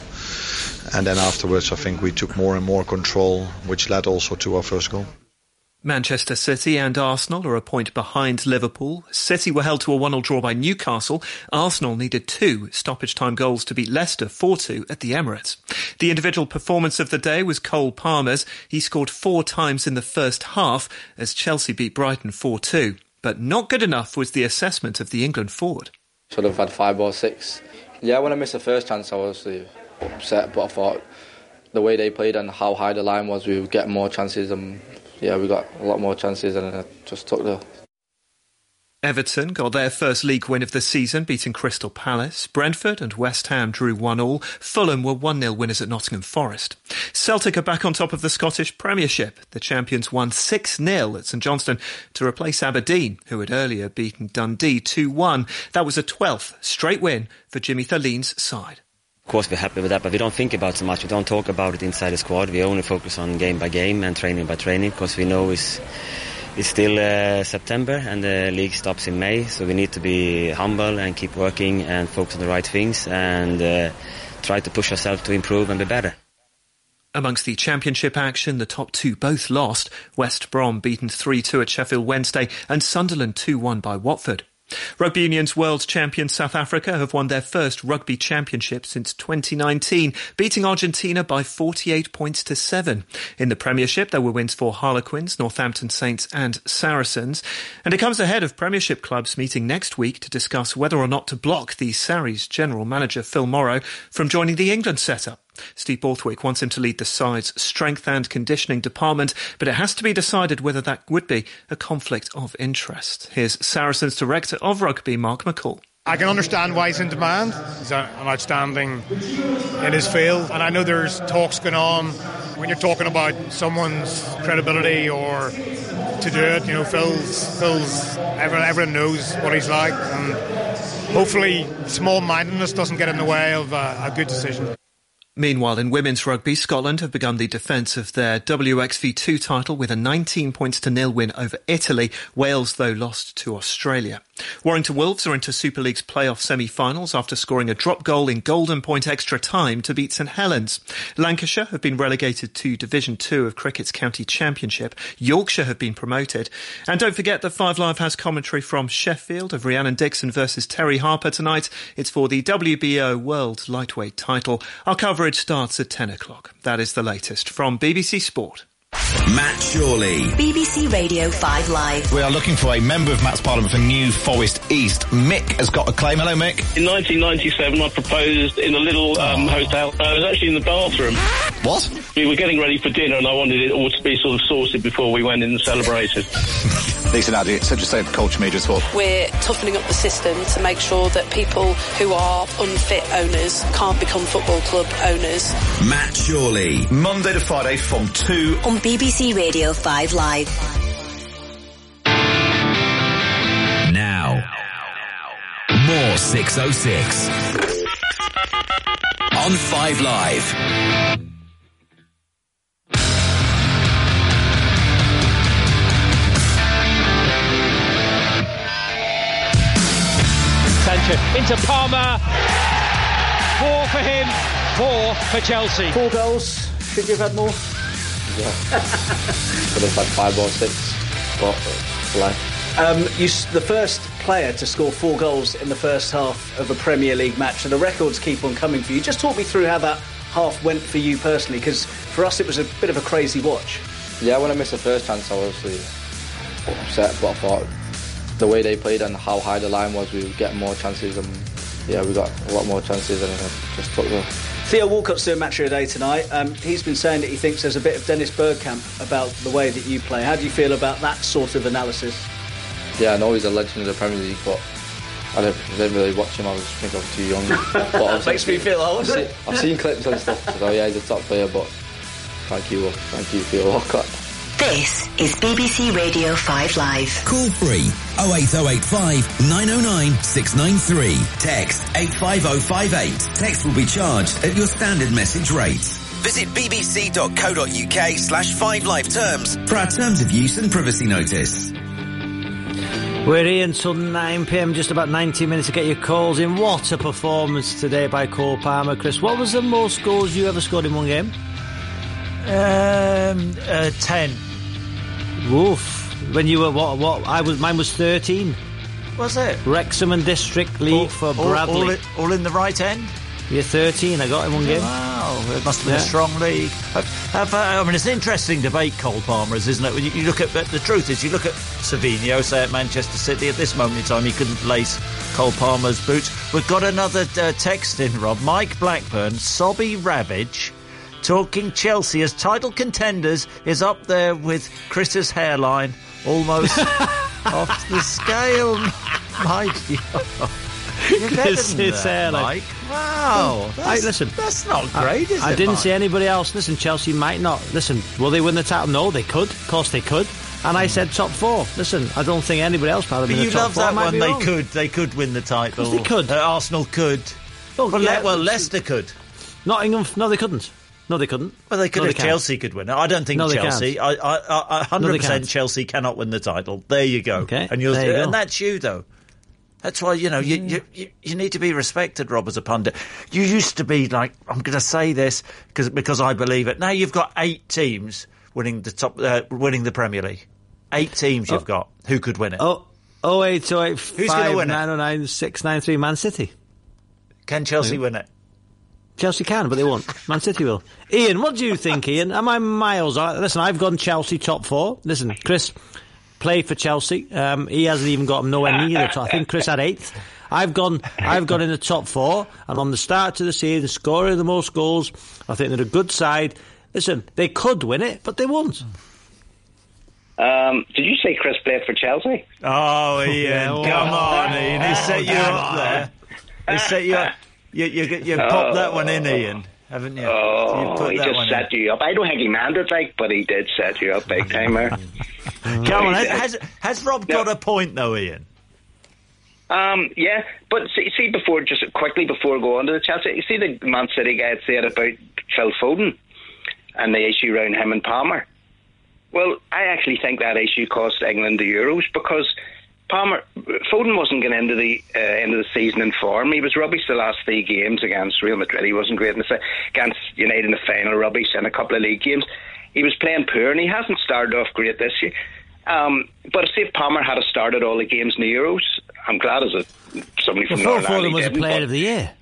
And then afterwards I think we took more and more control, which led also to our first goal. Manchester City and Arsenal are a point behind Liverpool. City were held to a one nil draw by Newcastle. Arsenal needed two stoppage-time goals to beat Leicester four two at the Emirates. The individual performance of the day was Cole Palmer's. He scored four times in the first half as Chelsea beat Brighton four two. But not good enough was the assessment of the England forward. Should have had five or six. Yeah, when I missed the first chance, I was uh, upset, but I thought the way they played and how high the line was, we would get more chances. And yeah, we got a lot more chances, and I just took the. Everton got their first league win of the season, beating Crystal Palace. Brentford and West Ham drew one all. Fulham were one nil winners at Nottingham Forest. Celtic are back on top of the Scottish Premiership. The champions won six nil at St Johnstone to replace Aberdeen, who had earlier beaten Dundee two one. That was a twelfth straight win for Jimmy Thalene's side. Of course, we're happy with that, but we don't think about it so much. We don't talk about it inside the squad. We only focus on game by game and training by training, because we know it's, it's still uh, September and the league stops in May, so we need to be humble and keep working and focus on the right things and uh, try to push ourselves to improve and be better. Amongst the championship action, the top two both lost. West Brom beaten three two at Sheffield Wednesday and Sunderland two one by Watford. Rugby Union's world champions South Africa have won their first rugby championship since twenty nineteen, beating Argentina by forty-eight points to seven. In the Premiership, there were wins for Harlequins, Northampton Saints and Saracens. And it comes ahead of Premiership clubs meeting next week to discuss whether or not to block the Sarries general manager Phil Morrow from joining the England setup. Steve Borthwick wants him to lead the side's strength and conditioning department, but it has to be decided whether that would be a conflict of interest. Here's Saracens director of rugby, Mark McCall. I can understand why he's in demand. He's an outstanding in his field, and I know there's talks going on. When you're talking about someone's credibility or to do it, you know, Phil's, Phil's everyone, everyone knows what he's like, and hopefully small-mindedness doesn't get in the way of a, a good decision. Meanwhile, in women's rugby, Scotland have begun the defence of their W X V two title with a nineteen points to nil win over Italy. Wales, though, lost to Australia. Warrington Wolves are into Super League's playoff semi-finals after scoring a drop goal in golden point extra time to beat St Helens. Lancashire have been relegated to Division two of Cricket's County Championship. Yorkshire have been promoted. And don't forget that Five Live has commentary from Sheffield of Rhiannon Dixon versus Terry Harper tonight. It's for the W B O World Lightweight title. Our coverage starts at ten o'clock. That is the latest from B B C Sport. Matt Shawley. B B C Radio five Live. We are looking for a Member of Matt's Parliament for New Forest East. Mick has got a claim. Hello, Mick. In nineteen ninety-seven, I proposed in a little um, oh. hotel. I was actually in the bathroom. What? We were getting ready for dinner and I wanted it all to be sort of sorted before we went in and celebrated. Lisa Naddy, Central State Culture Media Talk. We're toughening up the system to make sure that people who are unfit owners can't become football club owners. Matt Shawley. Monday to Friday from two on B B C Radio five Live. Now, more six oh six on five Live. Into Palmer. Four for him, four for Chelsea. Four goals. Should you have had more? Yeah. Could have had five or six. But, life. Um, you, the first player to score four goals in the first half of a Premier League match, and the records keep on coming for you. Just talk me through how that half went for you personally, because for us it was a bit of a crazy watch. Yeah, when I missed the first chance, I was obviously upset, but I thought the way they played and how high the line was, we would get more chances, and yeah, we got a lot more chances, and it just took the... Theo Walcott's doing Match of the Day tonight. Um, he's been saying that he thinks there's a bit of Dennis Bergkamp about the way that you play. How do you feel about that sort of analysis? Yeah, I know he's a legend of the Premier League, but I didn't, didn't really watch him. I was think I was too young. But makes me feel old. I've seen, I've seen clips and stuff. So yeah, he's a top player. But thank you, thank you, Theo Walcott. This is B B C Radio five Live. Call free oh eight oh eight five nine oh nine six nine three. Text eight five oh five eight. Text will be charged at your standard message rate. Visit bbc.co.uk slash 5live terms for our terms of use and privacy notice. We're here until nine p m, just about ninety minutes to get your calls in. What a performance today by Cole Palmer. Chris, what was the most goals you ever scored in one game? Um, uh, ten. Woof. When you were, what, what, I was, mine was thirteen. Was it? Wrexham and District League all, for Bradley. All, all, it, all in the right end? Yeah, thirteen I got in one game. Wow, it must have been yeah. a strong league. Have, have, uh, I mean, it's an interesting debate, Cole Palmer's, isn't it? When you, you look at, the truth is, you look at Savinho, say at Manchester City, at this moment in time, he couldn't lace Cole Palmer's boots. We've got another uh, text in, Rob. Mike Blackburn, Sobby Ravage, talking Chelsea as title contenders is up there with Chris's hairline, almost off the scale. Mike, you're better than that, hairline. Mike. Wow. That's, I, listen, that's not great, is I, it, I didn't Mike? see anybody else. Listen, Chelsea might not. Listen, will they win the title? No, they could. Of course they could. And I said top four. Listen, I don't think anybody else would have been But in you the top love four. that Might one. be They wrong. could. They could win the title. They could. Uh, Arsenal could. Oh, well, yeah, Le- well, Leicester could. Nottingham. No, they couldn't. No, they couldn't. Well, they could no, if they Chelsea could win it. I don't think no, Chelsea. I, I, I, one hundred percent no, Chelsea cannot win the title. There you go. Okay. And you're, there you and go. that's you, though. That's why, you know, you, you, you, you need to be respected, Rob, as a pundit. You used to be like, I'm going to say this because because I believe it. Now you've got eight teams winning the top, uh, winning the Premier League. Eight teams you've oh. got. Who could win it? Oh, oh eight oh eight Who's going to win it? nine oh nine six nine three. Man City. Can Chelsea Who? win it? Chelsea can, but they won't. Man City will. Ian, what do you think, Ian? Am I miles? Listen, I've gone Chelsea top four. Listen, Chris played for Chelsea. Um, he hasn't even got them nowhere near the top. I think Chris had eighth. I've gone, I've gone in the top four, and on the start to the season, scoring the most goals. I think they're a good side. Listen, they could win it, but they won't. Um, did you say Chris played for Chelsea? Oh, Ian, yeah, come oh, on, Ian. He set you up there. He set you up. You, you, you oh, popped that one in, Ian, haven't you? Oh, you put he that just one set in. you up. I don't think he meant it, like, but he did set you up big time there. Come on, has, has Rob got no. a point, though, Ian? Um, yeah, but see, see, before, just quickly before going to the Chelsea, you see the Man City guy had said about Phil Foden and the issue around him and Palmer. Well, I actually think that issue cost England the Euros because Palmer, Foden wasn't going into the uh, end of the season in form. He was rubbish the last three games against Real Madrid. He wasn't great in the against United in the final, rubbish, and a couple of league games. He was playing poor, and he hasn't started off great this year. Um, but see if Palmer had started all the games in the Euros, I'm glad as a somebody from well, Northern Ireland was a player but, of the year.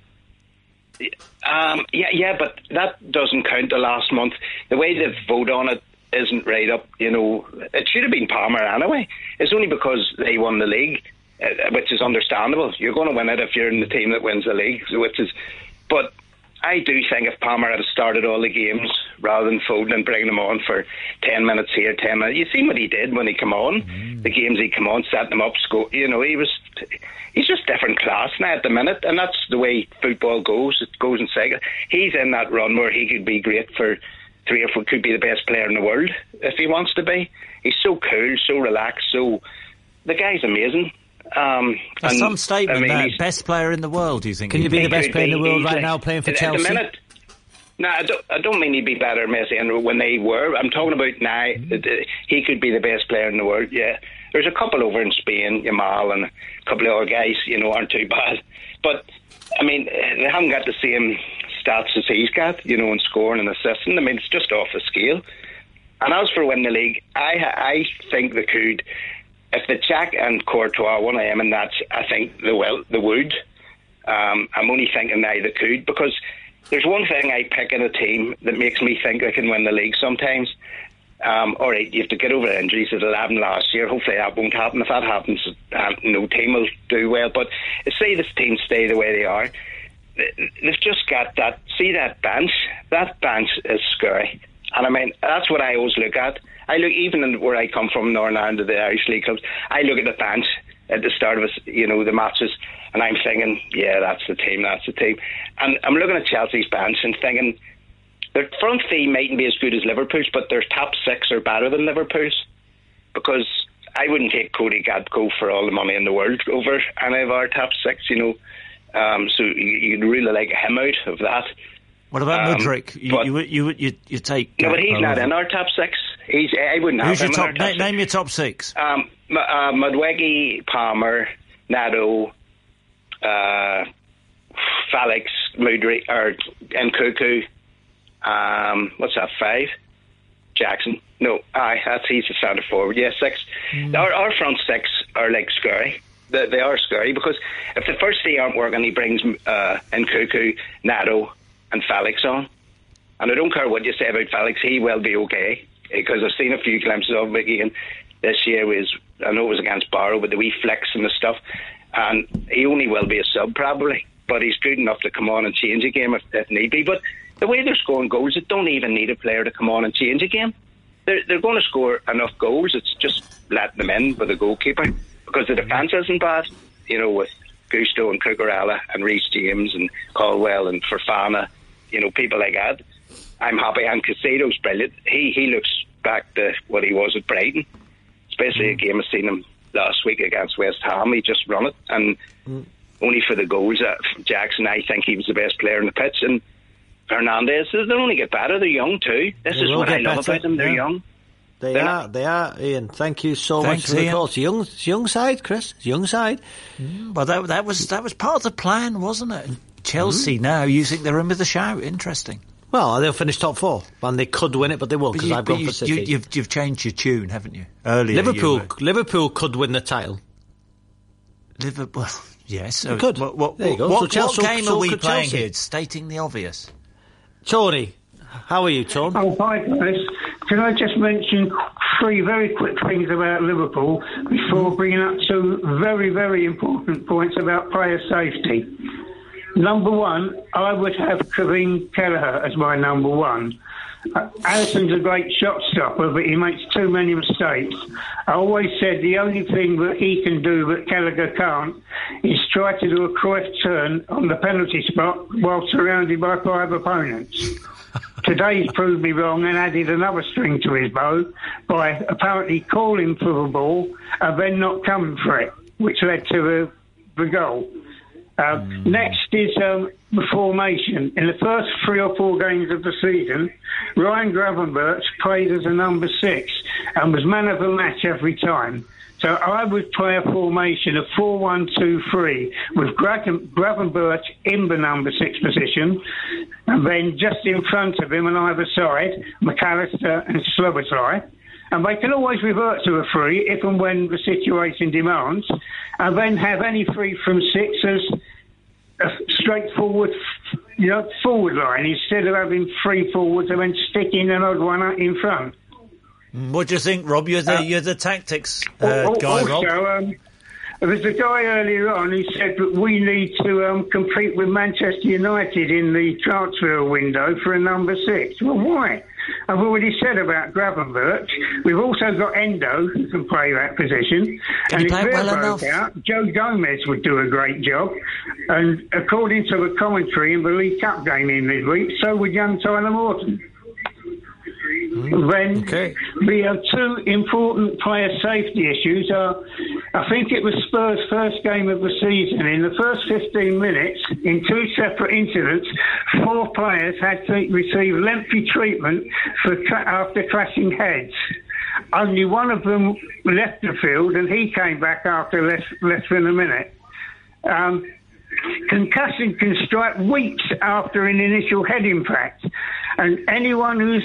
Um, yeah, yeah, but that doesn't count the last month. The way they vote on it isn't right up. You know, it should have been Palmer anyway. It's only because they won the league, uh, which is understandable. You're going to win it if you're in the team that wins the league, which is. But I do think if Palmer had started all the games rather than Foden and bringing him on for ten minutes here, ten minutes, you seen what he did when he came on. Mm. The games he came on, set them up, score. You know, he was. He's just different class now at the minute, and that's the way football goes. It goes in cycles. He's in that run where he could be great for three or four, could be the best player in the world if he wants to be. He's so cool, so relaxed, so the guy's amazing. Um, That's and, some statement. I mean, that best player in the world. Do you think? Can you be he the best player in the world right easily. now playing for at, Chelsea? At the minute, no, I don't, I don't mean he'd be better than Messi and when they were. I'm talking about now. Mm-hmm. He could be the best player in the world. Yeah, there's a couple over in Spain, Yamal and a couple of other guys. You know, aren't too bad. But I mean, they haven't got the same stats as he's got. You know, in scoring and assisting. I mean, it's just off the scale. And as for winning the league, I I think they could. If the Jack and Courtois, one of them, and that's, I think they will, they would. Um, I'm only thinking now they could, because there's one thing I pick in a team that makes me think they can win the league sometimes. Um, all right, you have to get over the injuries that happened last year. Hopefully that won't happen. If that happens, uh, no team will do well. But say this team stay the way they are, they've just got that, see that bench? That bench is scary. And I mean, that's what I always look at. I look, even in where I come from, Northern Ireland, the Irish League clubs, I look at the bench at the start of, you know, the matches, and I'm thinking, yeah, that's the team, that's the team. And I'm looking at Chelsea's bench and thinking, their front three mightn't be as good as Liverpool's, but their top six are better than Liverpool's, because I wouldn't take Cody Gakpo for all the money in the world over any of our top six, you know. Um, so you, you'd really like him out of that. What about um, Mudryk? You, but, you, you, you, you take... No, but he's not in our top six. He's, I wouldn't have Who's him your top, in our top na- six. Name your top six. Um, uh, Mudwegi, Palmer, Nato, uh, Felix, Mudryk, or Nkunku. Um, what's that, five? Jackson. No, aye, that's he's the centre forward. Yeah, six. Mm. Our, our front six are like scary. They, they are scary, because if the first three aren't working, he brings uh, Nkunku, Nato, and Felix on. And I don't care what you say about Felix, he will be okay, because I've seen a few glimpses of him again this year. Was, I know it was against Barrow, with the wee flicks and the stuff, and he only will be a sub probably, but he's good enough to come on and change a game if, if need be. But the way they're scoring goals, it don't even need a player to come on and change a game. They're, they're going to score enough goals, it's just letting them in with the goalkeeper, because the defence isn't bad, you know, with Gusto and Cucurella and Reece James and Caldwell and Fofana, you know, people like that. I'm happy, and Casado's brilliant. He he looks back to what he was at Brighton, especially mm. a game I seen him last week against West Ham. He just run it, and mm. only for the goals. Uh, Jackson, I think he was the best player on the pitch, and Hernandez, they'll only get better. They're young too. This they is what I love better. about them. They're yeah. young. They They're are, not. they are, Ian. Thank you so Thanks, much for the Ian. call. It's a young, it's a young side, Chris. It's a young side. Mm, well, that that was that was part of the plan, wasn't it? Chelsea mm. now, you think they're in with a shout? Interesting. Well, they'll finish top four, and they could win it, but they won't, because I've gone you, for City. You, you've, you've changed your tune, haven't you? Earlier, Liverpool, you were... Liverpool could win the title. Liverpool, yes. So they could. What, what, there you go. What, so Chelsea, what game so are we playing Chelsea. here? Stating the obvious. Tony, how are you, Tony? Oh, hi, guys. Can I just mention three very quick things about Liverpool before bringing up two very, very important points about player safety? Number one, I would have Kevin Kelleher as my number one. Uh, Alisson's a great shot stopper, but he makes too many mistakes. I always said the only thing that he can do that Gallagher can't is try to do a Cruyff turn on the penalty spot while surrounded by five opponents. Today he's proved me wrong and added another string to his bow by apparently calling for the ball and then not coming for it, which led to the, the goal. Uh, mm. Next is um, the formation. In the first three or four games of the season, Ryan Gravenberch played as a number six and was man of the match every time. So I would play a formation of four one two three with Gravenberch in the number six position, and then just in front of him on either side, McAllister and Szoboszlai. And they can always revert to a three if and when the situation demands, and then have any three from six as a straightforward, you know, forward line instead of having three forwards and then sticking an odd one out in front. What do you think, Rob? You're the, uh, you're the tactics uh, guy, also, Rob. Um, there was a guy earlier on who said that we need to um, compete with Manchester United in the transfer window for a number six. Well, why? I've already said about Gravenberch. We've also got Endo, who can play that position. Can and he if play they're well both enough? out, Joe Gomez would do a great job. And according to the commentary in the League Cup game in midweek, so would young Tyler Morton. Then okay. the uh, two important player safety issues are, I think it was Spurs' first game of the season. In the first fifteen minutes, in two separate incidents, four players had to receive lengthy treatment for tra- after crashing heads. Only one of them left the field, and he came back after less, less than a minute. Um, concussion can strike weeks after an initial head impact, and anyone who's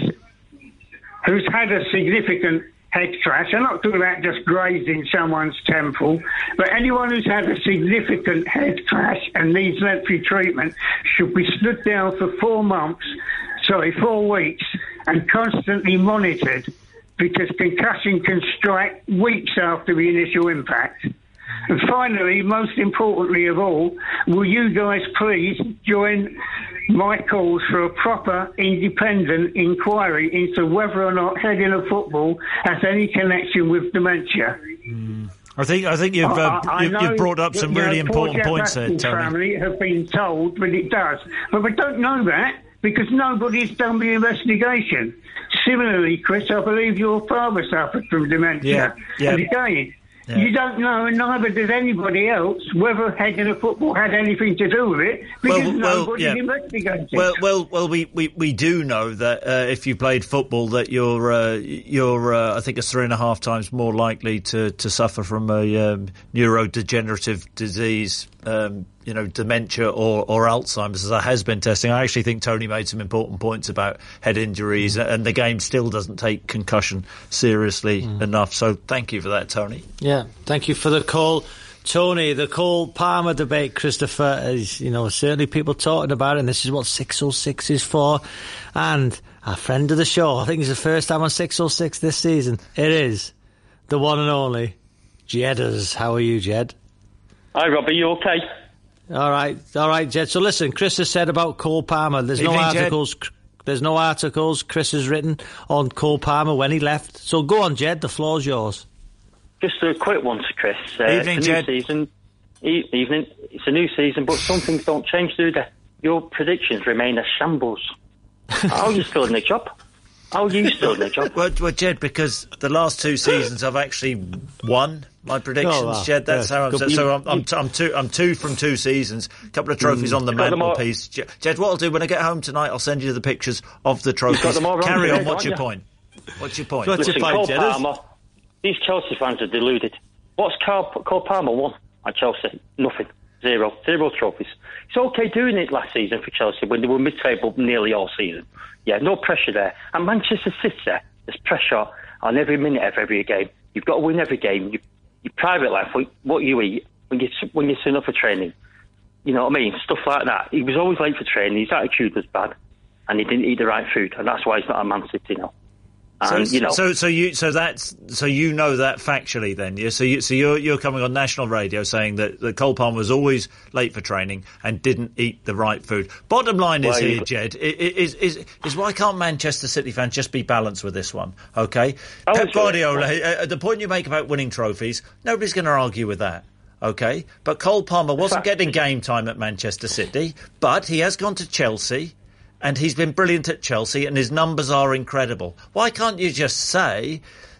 who's had a significant head crash, I'm not talking about just grazing someone's temple, but anyone who's had a significant head crash and needs lengthy treatment should be stood down for four months, sorry, four weeks, and constantly monitored, because concussion can strike weeks after the initial impact. And finally, most importantly of all, will you guys please join my calls for a proper independent inquiry into whether or not heading a football has any connection with dementia? Mm. I think I think you've uh, I, I you've, you've brought up that, some you know, really important poor points there, Tony. Family have been told, but it does. But we don't know that because nobody's done the investigation. Similarly, Chris, I believe your father suffered from dementia. Yeah, yeah. And again, Yeah. you don't know, and neither does anybody else, whether heading a football had anything to do with it, because Well, well, nobody's yeah. investigated. Well, well, well. We, we, we do know that uh, if you played football, that you're uh, you're uh, I think it's three and a half times more likely to, to suffer from a um, neurodegenerative disease, um, you know, dementia or, or Alzheimer's, as there has been testing. I actually think Tony made some important points about head injuries, mm. and the game still doesn't take concussion seriously mm. enough. So thank you for that, Tony. Yeah, thank you for the call. Tony, the Cole Palmer debate, Christopher, is, you know, certainly people talking about it, and this is what six oh six is for. And our friend of the show, I think it's the first time on six oh six this season. It is the one and only Jedders. How are you, Jed? Hi, Rob. Are you okay? All right, all right, Jed. So listen, Chris has said about Cole Palmer. There's no Evening, articles. Jed. There's no articles Chris has written on Cole Palmer when he left. So go on, Jed. The floor's yours. Just a quick one to Chris. Uh, Evening, it's a new Jed. season. E- evening. It's a new season, but some things don't change, do they? Your predictions remain a shambles. How are you still in the job? How are you still in the job? Well, well, Jed, because the last two seasons I've actually won my predictions, Oh, wow. Jed. That's Yeah. how I'm. Good. So, You- so I'm, I'm, t- I'm two. I'm two from two seasons. A couple of trophies Mm. on the Got them all- mantelpiece. Jed, Jed, what I'll do when I get home tonight, I'll send you the pictures of the trophies. got them all wrong Carry today, on. What's don't your you? point? What's your point? Listen, Cole Palmer, these Chelsea fans are deluded. What's Cole, Cole Palmer won at Chelsea? Nothing. Zero. Zero trophies. It's okay doing it last season for Chelsea when they were mid-table nearly all season. Yeah, no pressure there. And Manchester City, there's pressure on every minute of every game. You've got to win every game. You, your private life, what, what you eat, when you when you turn up for training, you know what I mean? Stuff like that. He was always late for training. His attitude was bad, and he didn't eat the right food, and that's why he's not at Man City now. And, so, you know, so, so you, so that's, so you know that factually, then, yeah. So, you, so you're you're coming on national radio saying that, that Cole Palmer was always late for training and didn't eat the right food. Bottom line is Well, here, you- Jed, i- i- is, is is why can't Manchester City fans just be balanced with this one? Okay, I Pep was- Guardiola. Uh, the point you make about winning trophies, nobody's going to argue with that. Okay, but Cole Palmer wasn't getting game time at Manchester City, but he has gone to Chelsea. And he's been brilliant at Chelsea, and his numbers are incredible. Why can't you just say,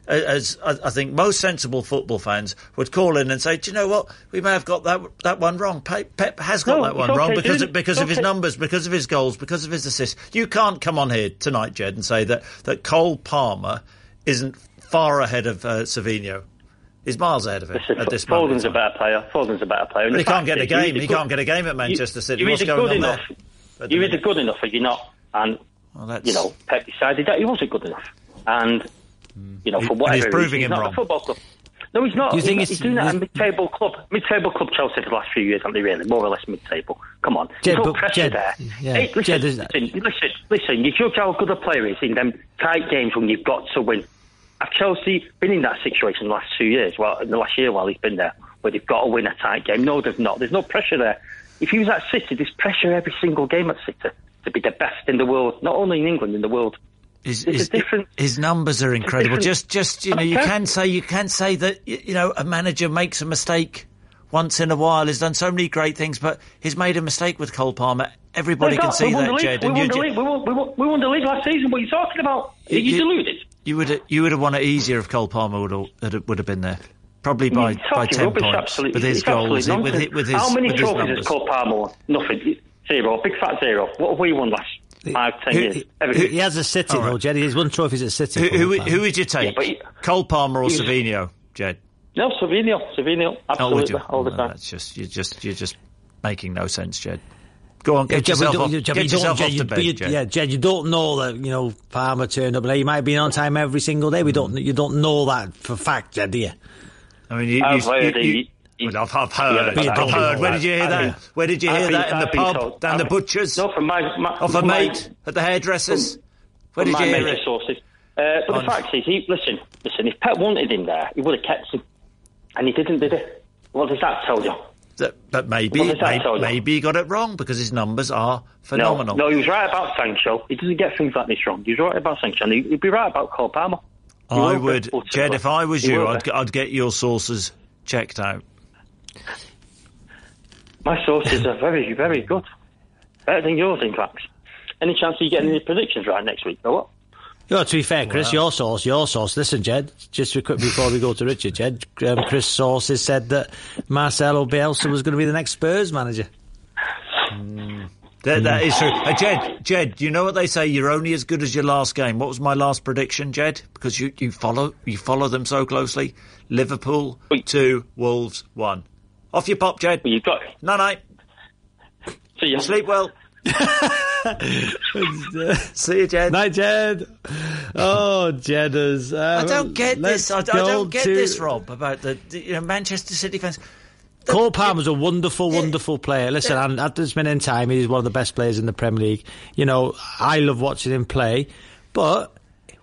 as I think most sensible football fans would call in and say, do you know what, we may have got that that one wrong. Pep, Pep has got No, that it's one okay, wrong because dude. of, because It's of his okay. numbers, because of his goals, because of his assists. You can't come on here tonight, Jed, and say that, that Cole Palmer isn't far ahead of uh, Savinho. He's miles ahead of him Listen, at this Foden's moment. a better player. Foden's a better player. But he can't get a a game. He can't get a game at Manchester City. You're What's either going good on enough. there? You're either good enough or you're not. And you know, Pep decided that he wasn't good enough. And you know, for And whatever he's proving reason, he's him not wrong. a football club. No, he's not. Do you he's, think not. it's- he's doing that at a mid-table club. Mid-table club Chelsea for the last few years, haven't they? Really, more or less mid-table. Come on, Jed, there's no but pressure Jed- there. yeah, Hey, listen, Jed, there's- listen, listen, listen. You judge how good a player is in them tight games when you've got to win. Have Chelsea been in that situation the last two years? Well, in the last year while he's been there, where they've got to win a tight game. No, they've not. There's no pressure there. If he was at City, there's pressure every single game at City to be the best in the world, not only in England, in the world. His, It's his, a different. his numbers are incredible. different- Just, just you know, you Okay. can say you can say that y- you know a manager makes a mistake once in a while. He's done so many great things, but he's made a mistake with Cole Palmer. Everybody They've can got- see we won that, the league. Jed. We and won you the ju- league. We won, we, won, we won the league last season. What are you talking about? Are you, You- deluded? You would you would have won it easier if Cole Palmer would have, would have been there, probably by, You're by talking ten rubbish, points absolutely. with his It's absolute goals, with nonsense. his, with his How many with his trophies has numbers. Cole Palmer won? Nothing. Zero. Big fat zero. What have we won last five, ten Who- years? he, Everything. he has a City, All right. though, Jed. He's won trophies at City. Who, who, Cole who would you take, Yeah, but he- Cole Palmer or he- Savinho, Jed? No, Savinho. Savinho. Oh, would Absolutely. you? All the No, time. that's just you're just you're just making no sense, Jed. Go on, Yeah, get Jed, we yourself don't- off, you- Jed, get you don't- yourself Jed, off you- the but bed, you- Jed. Yeah, Jed, you don't know that, you know, Palmer turned up late. He might be on time every single day. We don't, you don't know that for fact, Jed, do you? I mean, you, you, I've heard you, he- you, he- well, I've, I've heard, Yeah, I've but heard. I've Where been did you hear told. that? I've Where did you I've hear been- that? In the I've been pub, told. down the I've- butchers, No, from my, my off a from my- mate at the hairdressers. Where from did my you hear major it? sources. Uh, but On- the fact is, he listen, listen. If Pep wanted him there, he would have kept him, and he didn't, did he? What does that tell you? That, but maybe, What does that maybe, tell you? maybe he got it wrong because his numbers are phenomenal. No, no, he was right about Sancho. He doesn't get things like this wrong. He was right about Sancho. And he, he'd be right about Cole Palmer. He I will would, get put Jed. to- If I was he you, will I'd, get- I'd get your sources checked out. My sources are very, very good. Better than yours, in fact. Any chance of you getting any predictions right next week, or what? Yeah, to be fair, Chris, your source, your source. Listen, Jed, just a quick before we go to Richard, Jed, um, Chris' sources said that Marcelo Bielsa was going to be the next Spurs manager. That, that is true. Uh, Jed, Jed, you know what they say? You're only as good as your last game. What was my last prediction, Jed? Because you, you follow you follow them so closely. Liverpool two, Wolves one. Off you pop, Jed. Well, you've got no night. See you. Sleep well. See you, Jed. Night, Jed. Oh, Jedders. Um, I don't get let's this. I, I go don't get to- this, Rob, about the, the you know, Manchester City fans. Cole Palmer's a wonderful, wonderful player. Listen, and at this minute in time, he's one of the best players in the Premier League. You know, I love watching him play. But,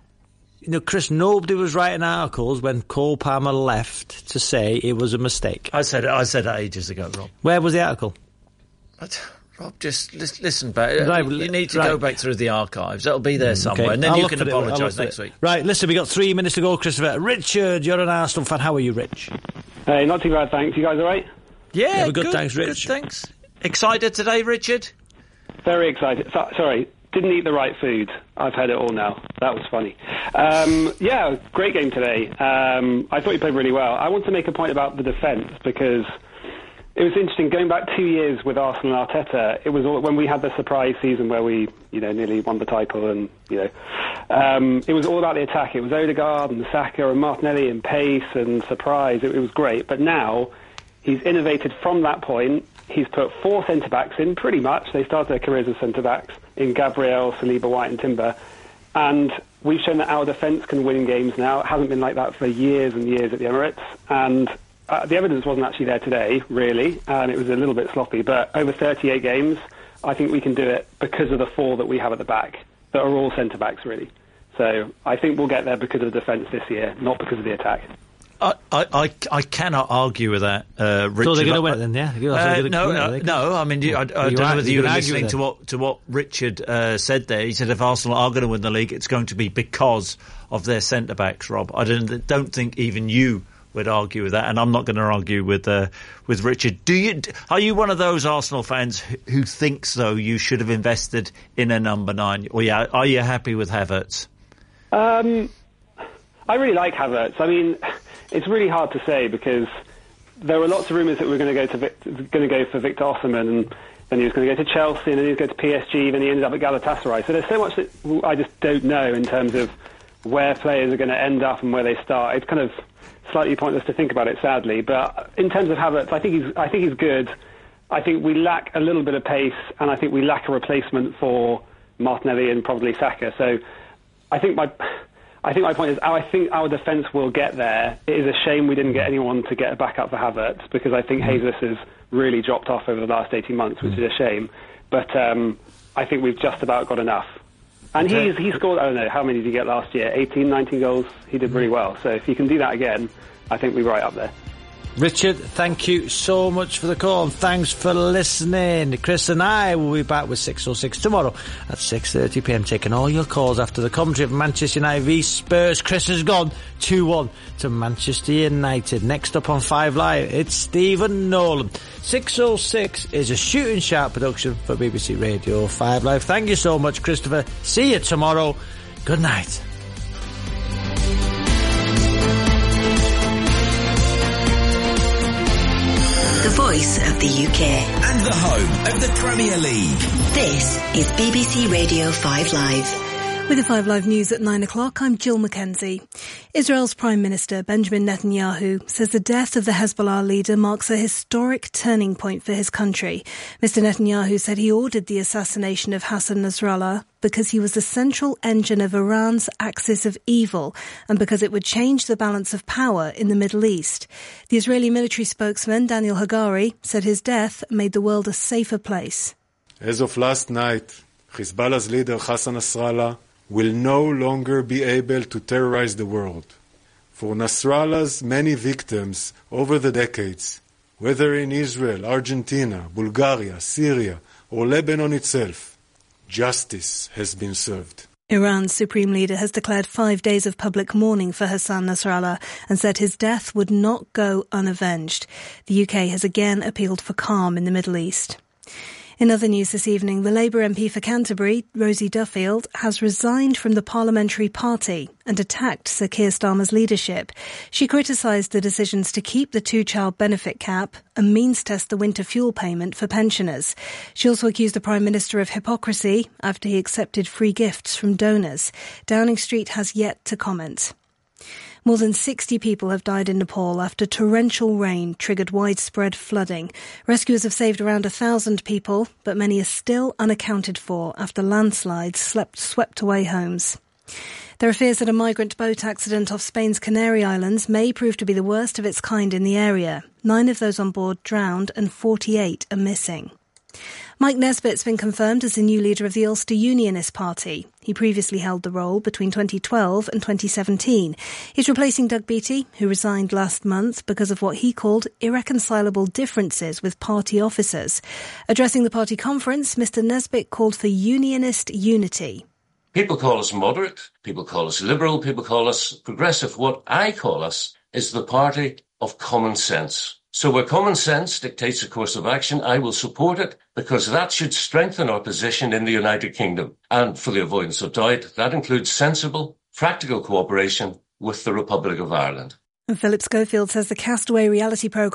you know, Chris, nobody was writing articles when Cole Palmer left to say it was a mistake. I said it. I said that ages ago, Rob. Where was the article? But, Rob, just lis- listen back. Right, you need to right. go back through the archives. It'll be there somewhere, Okay, and then I'll you look can for it. I'll apologise look next for it. week. Right, listen, we got three minutes to go, Christopher. Richard, you're an Arsenal fan. How are you, Rich? Hey, not too bad, thanks. You guys all right? Yeah, Yeah, we're good, thanks, Rich. Good, thanks. Excited today, Richard? Very excited. So, sorry, didn't eat the right food. I've had it all now. That was funny. Um, yeah, great game today. Um, I thought you played really well. I want to make a point about the defence because it was interesting. Going back two years with Arsenal and Arteta, it was all, when we had the surprise season where we, you know, nearly won the title, and you know, um, it was all about the attack. It was Odegaard and Saka and Martinelli and pace and surprise. It, it was great. But now he's innovated from that point. He's put four centre-backs in, pretty much. They started their careers as centre-backs in Gabriel, Saliba, White and Timber. And we've shown that our defence can win in games now. It hasn't been like that for years and years at the Emirates. And uh, the evidence wasn't actually there today, really, and it was a little bit sloppy. But over thirty-eight games, I think we can do it because of the four that we have at the back, that are all centre-backs, really. So I think we'll get there because of the defence this year, not because of the attack. I, I, I, I cannot argue with that, uh, Richard. So they're going to win it then, yeah? You're Uh, gonna no, win it, uh, they can- no. I mean, you, I, I You don't know are- whether you you were can argue listening with to it. what to what Richard uh, said there. He said if Arsenal are going to win the league, it's going to be because of their centre backs. Rob, I don't don't think even you would argue with that, and I'm not going to argue with uh, with Richard. Do you? Are you one of those Arsenal fans who, who thinks though you should have invested in a number nine? Or yeah, are you happy with Havertz? Um, I really like Havertz. I mean, it's really hard to say because there were lots of rumours that we were going to go to Vic- going to go for Victor Osimhen, and then he was going to go to Chelsea, and then he was going to go to P S G, then he ended up at Galatasaray. So there's so much that I just don't know in terms of where players are going to end up and where they start, it's kind of slightly pointless to think about it, sadly. But in terms of Havertz, I think he's I think he's good. I think we lack a little bit of pace, and I think we lack a replacement for Martinelli and probably Saka. So I think my I think my point is I think our defence will get there. It is a shame we didn't get anyone to get a backup for Havertz, because I think Jesus has really dropped off over the last eighteen months, which is a shame. But um, I think we've just about got enough. And okay. he's he scored, I don't know, how many did he get last year? eighteen, nineteen goals? He did really well. So if he can do that again, I think we're right up there. Richard, thank you so much for the call, and thanks for listening. Chris and I will be back with six oh six tomorrow at six thirty p m, taking all your calls after the commentary of Manchester United v Spurs. Chris has gone two one to Manchester United. Next up on Five Live, it's Stephen Nolan. six oh six is a shooting sharp production for B B C Radio five Live. Thank you so much, Christopher. See you tomorrow. Good night. The voice of the U K. And the home of the Premier League. This is B B C Radio five Live. With the five Live News at nine o'clock, I'm Jill Mackenzie. Israel's Prime Minister Benjamin Netanyahu says the death of the Hezbollah leader marks a historic turning point for his country. Mister Netanyahu said he ordered the assassination of Hassan Nasrallah because he was the central engine of Iran's axis of evil and because it would change the balance of power in the Middle East. The Israeli military spokesman Daniel Hagari said his death made the world a safer place. As of last night, Hezbollah's leader Hassan Nasrallah will no longer be able to terrorize the world. For Nasrallah's many victims over the decades, whether in Israel, Argentina, Bulgaria, Syria, or Lebanon itself, justice has been served. Iran's supreme leader has declared five days of public mourning for Hassan Nasrallah and said his death would not go unavenged. The U K has again appealed for calm in the Middle East. In other news this evening, the Labour M P for Canterbury, Rosie Duffield, has resigned from the Parliamentary Party and attacked Sir Keir Starmer's leadership. She criticised the decisions to keep the two-child benefit cap and means test the winter fuel payment for pensioners. She also accused the Prime Minister of hypocrisy after he accepted free gifts from donors. Downing Street has yet to comment. More than sixty people have died in Nepal after torrential rain triggered widespread flooding. Rescuers have saved around a thousand people, but many are still unaccounted for after landslides slept, swept away homes. There are fears that a migrant boat accident off Spain's Canary Islands may prove to be the worst of its kind in the area. Nine of those on board drowned and forty-eight are missing. Mike Nesbitt's been confirmed as the new leader of the Ulster Unionist Party. He previously held the role between twenty twelve and twenty seventeen. He's replacing Doug Beattie, who resigned last month because of what he called irreconcilable differences with party officers. Addressing the party conference, Mr Nesbitt called for unionist unity. People call us moderate, people call us liberal, people call us progressive. What I call us is the party of common sense. So where common sense dictates a course of action, I will support it because that should strengthen our position in the United Kingdom. And for the avoidance of doubt, that includes sensible, practical cooperation with the Republic of Ireland. And Philip Schofield says the Castaway reality programme